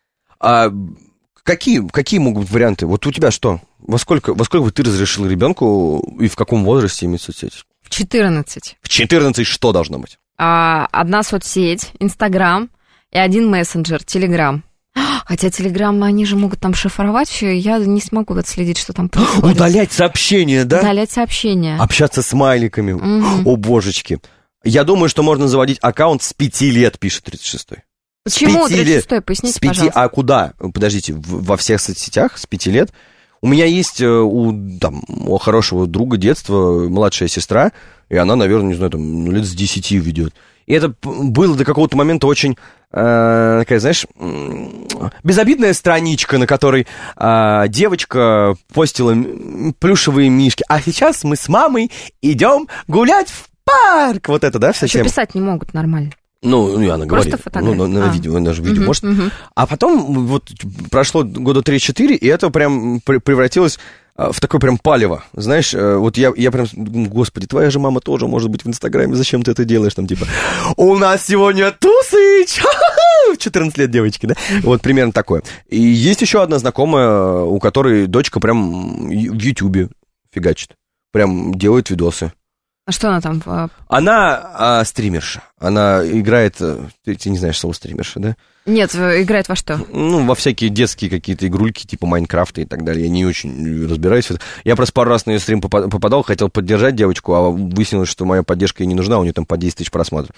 Какие могут быть варианты? Вот у тебя что? Во сколько ты разрешил ребенку и в каком возрасте иметь соцсети? В 14. В 14 что должно быть? Одна соцсеть, Инстаграм, и один мессенджер, Телеграм. Хотя Телеграм, они же могут там шифровать все, я не смогу отследить, что там происходит. Удалять сообщения, да? Удалять сообщения. Общаться с смайликами. О, божечки. Я думаю, что можно заводить аккаунт с 5 лет, пишет 36-й. Почему 36-й? Поясните, пожалуйста. А куда? Подождите, во всех соцсетях с 5 лет? У меня есть у хорошего друга детства младшая сестра, и она, наверное, не знаю, лет с 10 ведет. И это было до какого-то момента очень, такая, знаешь, безобидная страничка, на которой девочка постила плюшевые мишки. А сейчас мы с мамой идем гулять в парк. Вот это, да, вся тема? Писать не могут нормально. И она говорит. Просто фотография. На видео, она же видео может. А потом вот прошло года 3-4, и это прям превратилось в такое прям палево, знаешь, вот я прям, господи, твоя же мама тоже может быть в Инстаграме, зачем ты это делаешь, там типа, у нас сегодня тусы, в 14 лет девочки, да, вот примерно такое. И есть еще одна знакомая, у которой дочка прям в Ютубе фигачит, прям делает видосы. А что она там? Она стримерша, она играет, ты не знаешь слово стримерша, да? Нет, играет во что? Во всякие детские какие-то игрульки, типа Майнкрафта и так далее. Я не очень разбираюсь в этом. Я просто пару раз на ее стрим попадал, хотел поддержать девочку, а выяснилось, что моя поддержка ей не нужна, у нее там по 10 тысяч просмотров.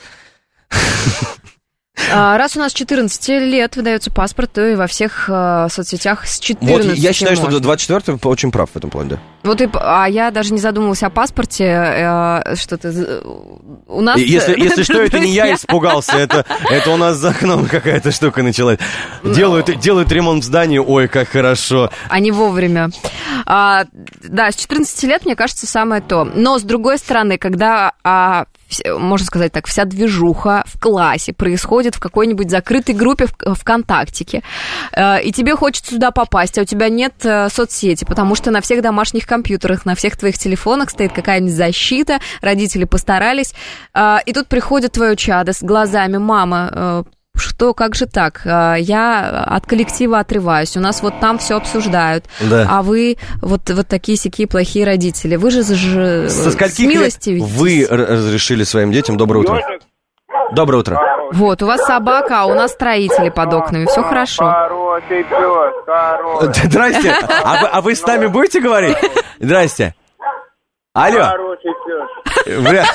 Раз у нас 14 лет выдается паспорт, то и во всех соцсетях с 14 Вот, я считаю, можно. что 24-й очень прав в этом плане, да. Вот я даже не задумывалась о паспорте, что-то у нас... Если что, это не я испугался, это у нас за окном какая-то штука началась. Делают ремонт в здании, ой, как хорошо. А не вовремя. Да, с 14 лет, мне кажется, самое то. Но, с другой стороны, когда... можно сказать так, вся движуха в классе происходит в какой-нибудь закрытой группе ВКонтактике, и тебе хочется сюда попасть, а у тебя нет соцсети, потому что на всех домашних компьютерах, на всех твоих телефонах стоит какая-нибудь защита, родители постарались, и тут приходит твое чадо с глазами: мама, что, как же так? Я от коллектива отрываюсь, у нас вот там все обсуждают, да. А вы вот такие-сякие плохие родители. Вы же со скольких лет вы разрешили своим детям? Доброе утро. Доброе утро. Вот, у вас собака, а у нас строители под окнами, все хорошо. Хороший пес, хороший. Здрасте, а вы с нами будете говорить? Здрасте. Алло. Хороший пес.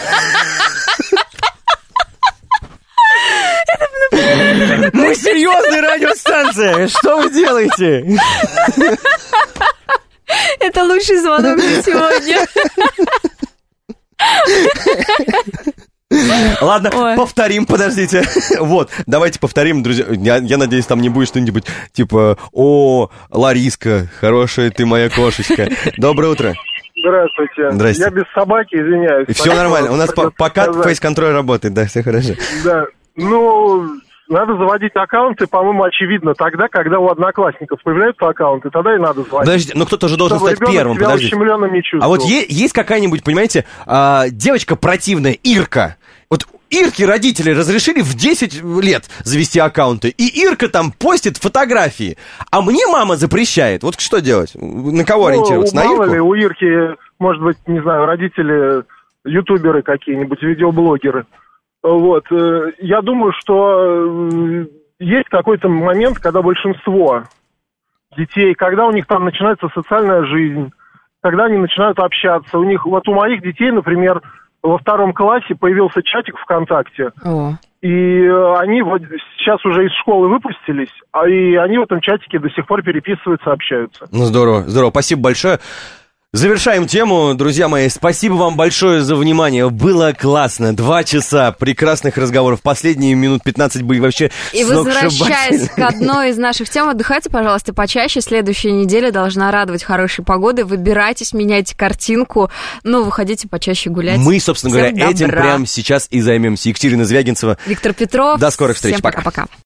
Мы серьезная радиостанция. Что вы делаете? Это лучший звонок за сегодня. Ладно, Ой. повторим, подождите. Вот, давайте повторим, друзья. Я надеюсь, там не будет что-нибудь типа: «О, Лариска, хорошая ты моя кошечка». Доброе утро. Здравствуйте. Здрасте. Я без собаки, извиняюсь. Все нормально. У нас пока сказать. фейс-контроль работает, да, все хорошо. Да. Ну, надо заводить аккаунты, по-моему, очевидно, тогда, когда у одноклассников появляются аккаунты, тогда и надо звонить. Подождите, но кто-то же должен Чтобы стать ребенок первым, себя подождите. ущемленным не чувствовал. А вот есть какая-нибудь, понимаете, девочка противная, Ирка. Вот Ирке родители разрешили в 10 лет завести аккаунты, и Ирка там постит фотографии, а мне мама запрещает. Вот что делать? На кого ориентироваться? На мало Ирку? ли, у Ирки, может быть, не знаю, родители ютуберы какие-нибудь, видеоблогеры. Вот. Я думаю, что есть какой-то момент, когда большинство детей, когда у них там начинается социальная жизнь, когда они начинают общаться. У них, вот у моих детей, например, во 2 классе появился чатик ВКонтакте. О. И они вот сейчас уже из школы выпустились, и они в этом чатике до сих пор переписываются, общаются. Ну, здорово, здорово. Спасибо большое. Завершаем тему, друзья мои. Спасибо вам большое за внимание. Было классно. 2 часа прекрасных разговоров. Последние минут 15 были вообще И возвращаясь сногсшибательные. к одной из наших тем, отдыхайте, пожалуйста, почаще. Следующая неделя должна радовать хорошей погодой. Выбирайтесь, меняйте картинку, но выходите почаще гулять. Мы, собственно Всем говоря, этим добра. прямо сейчас и займемся. Екатерина Звягинцева. Виктор Петров. До скорых встреч. Всем Пока. пока-пока.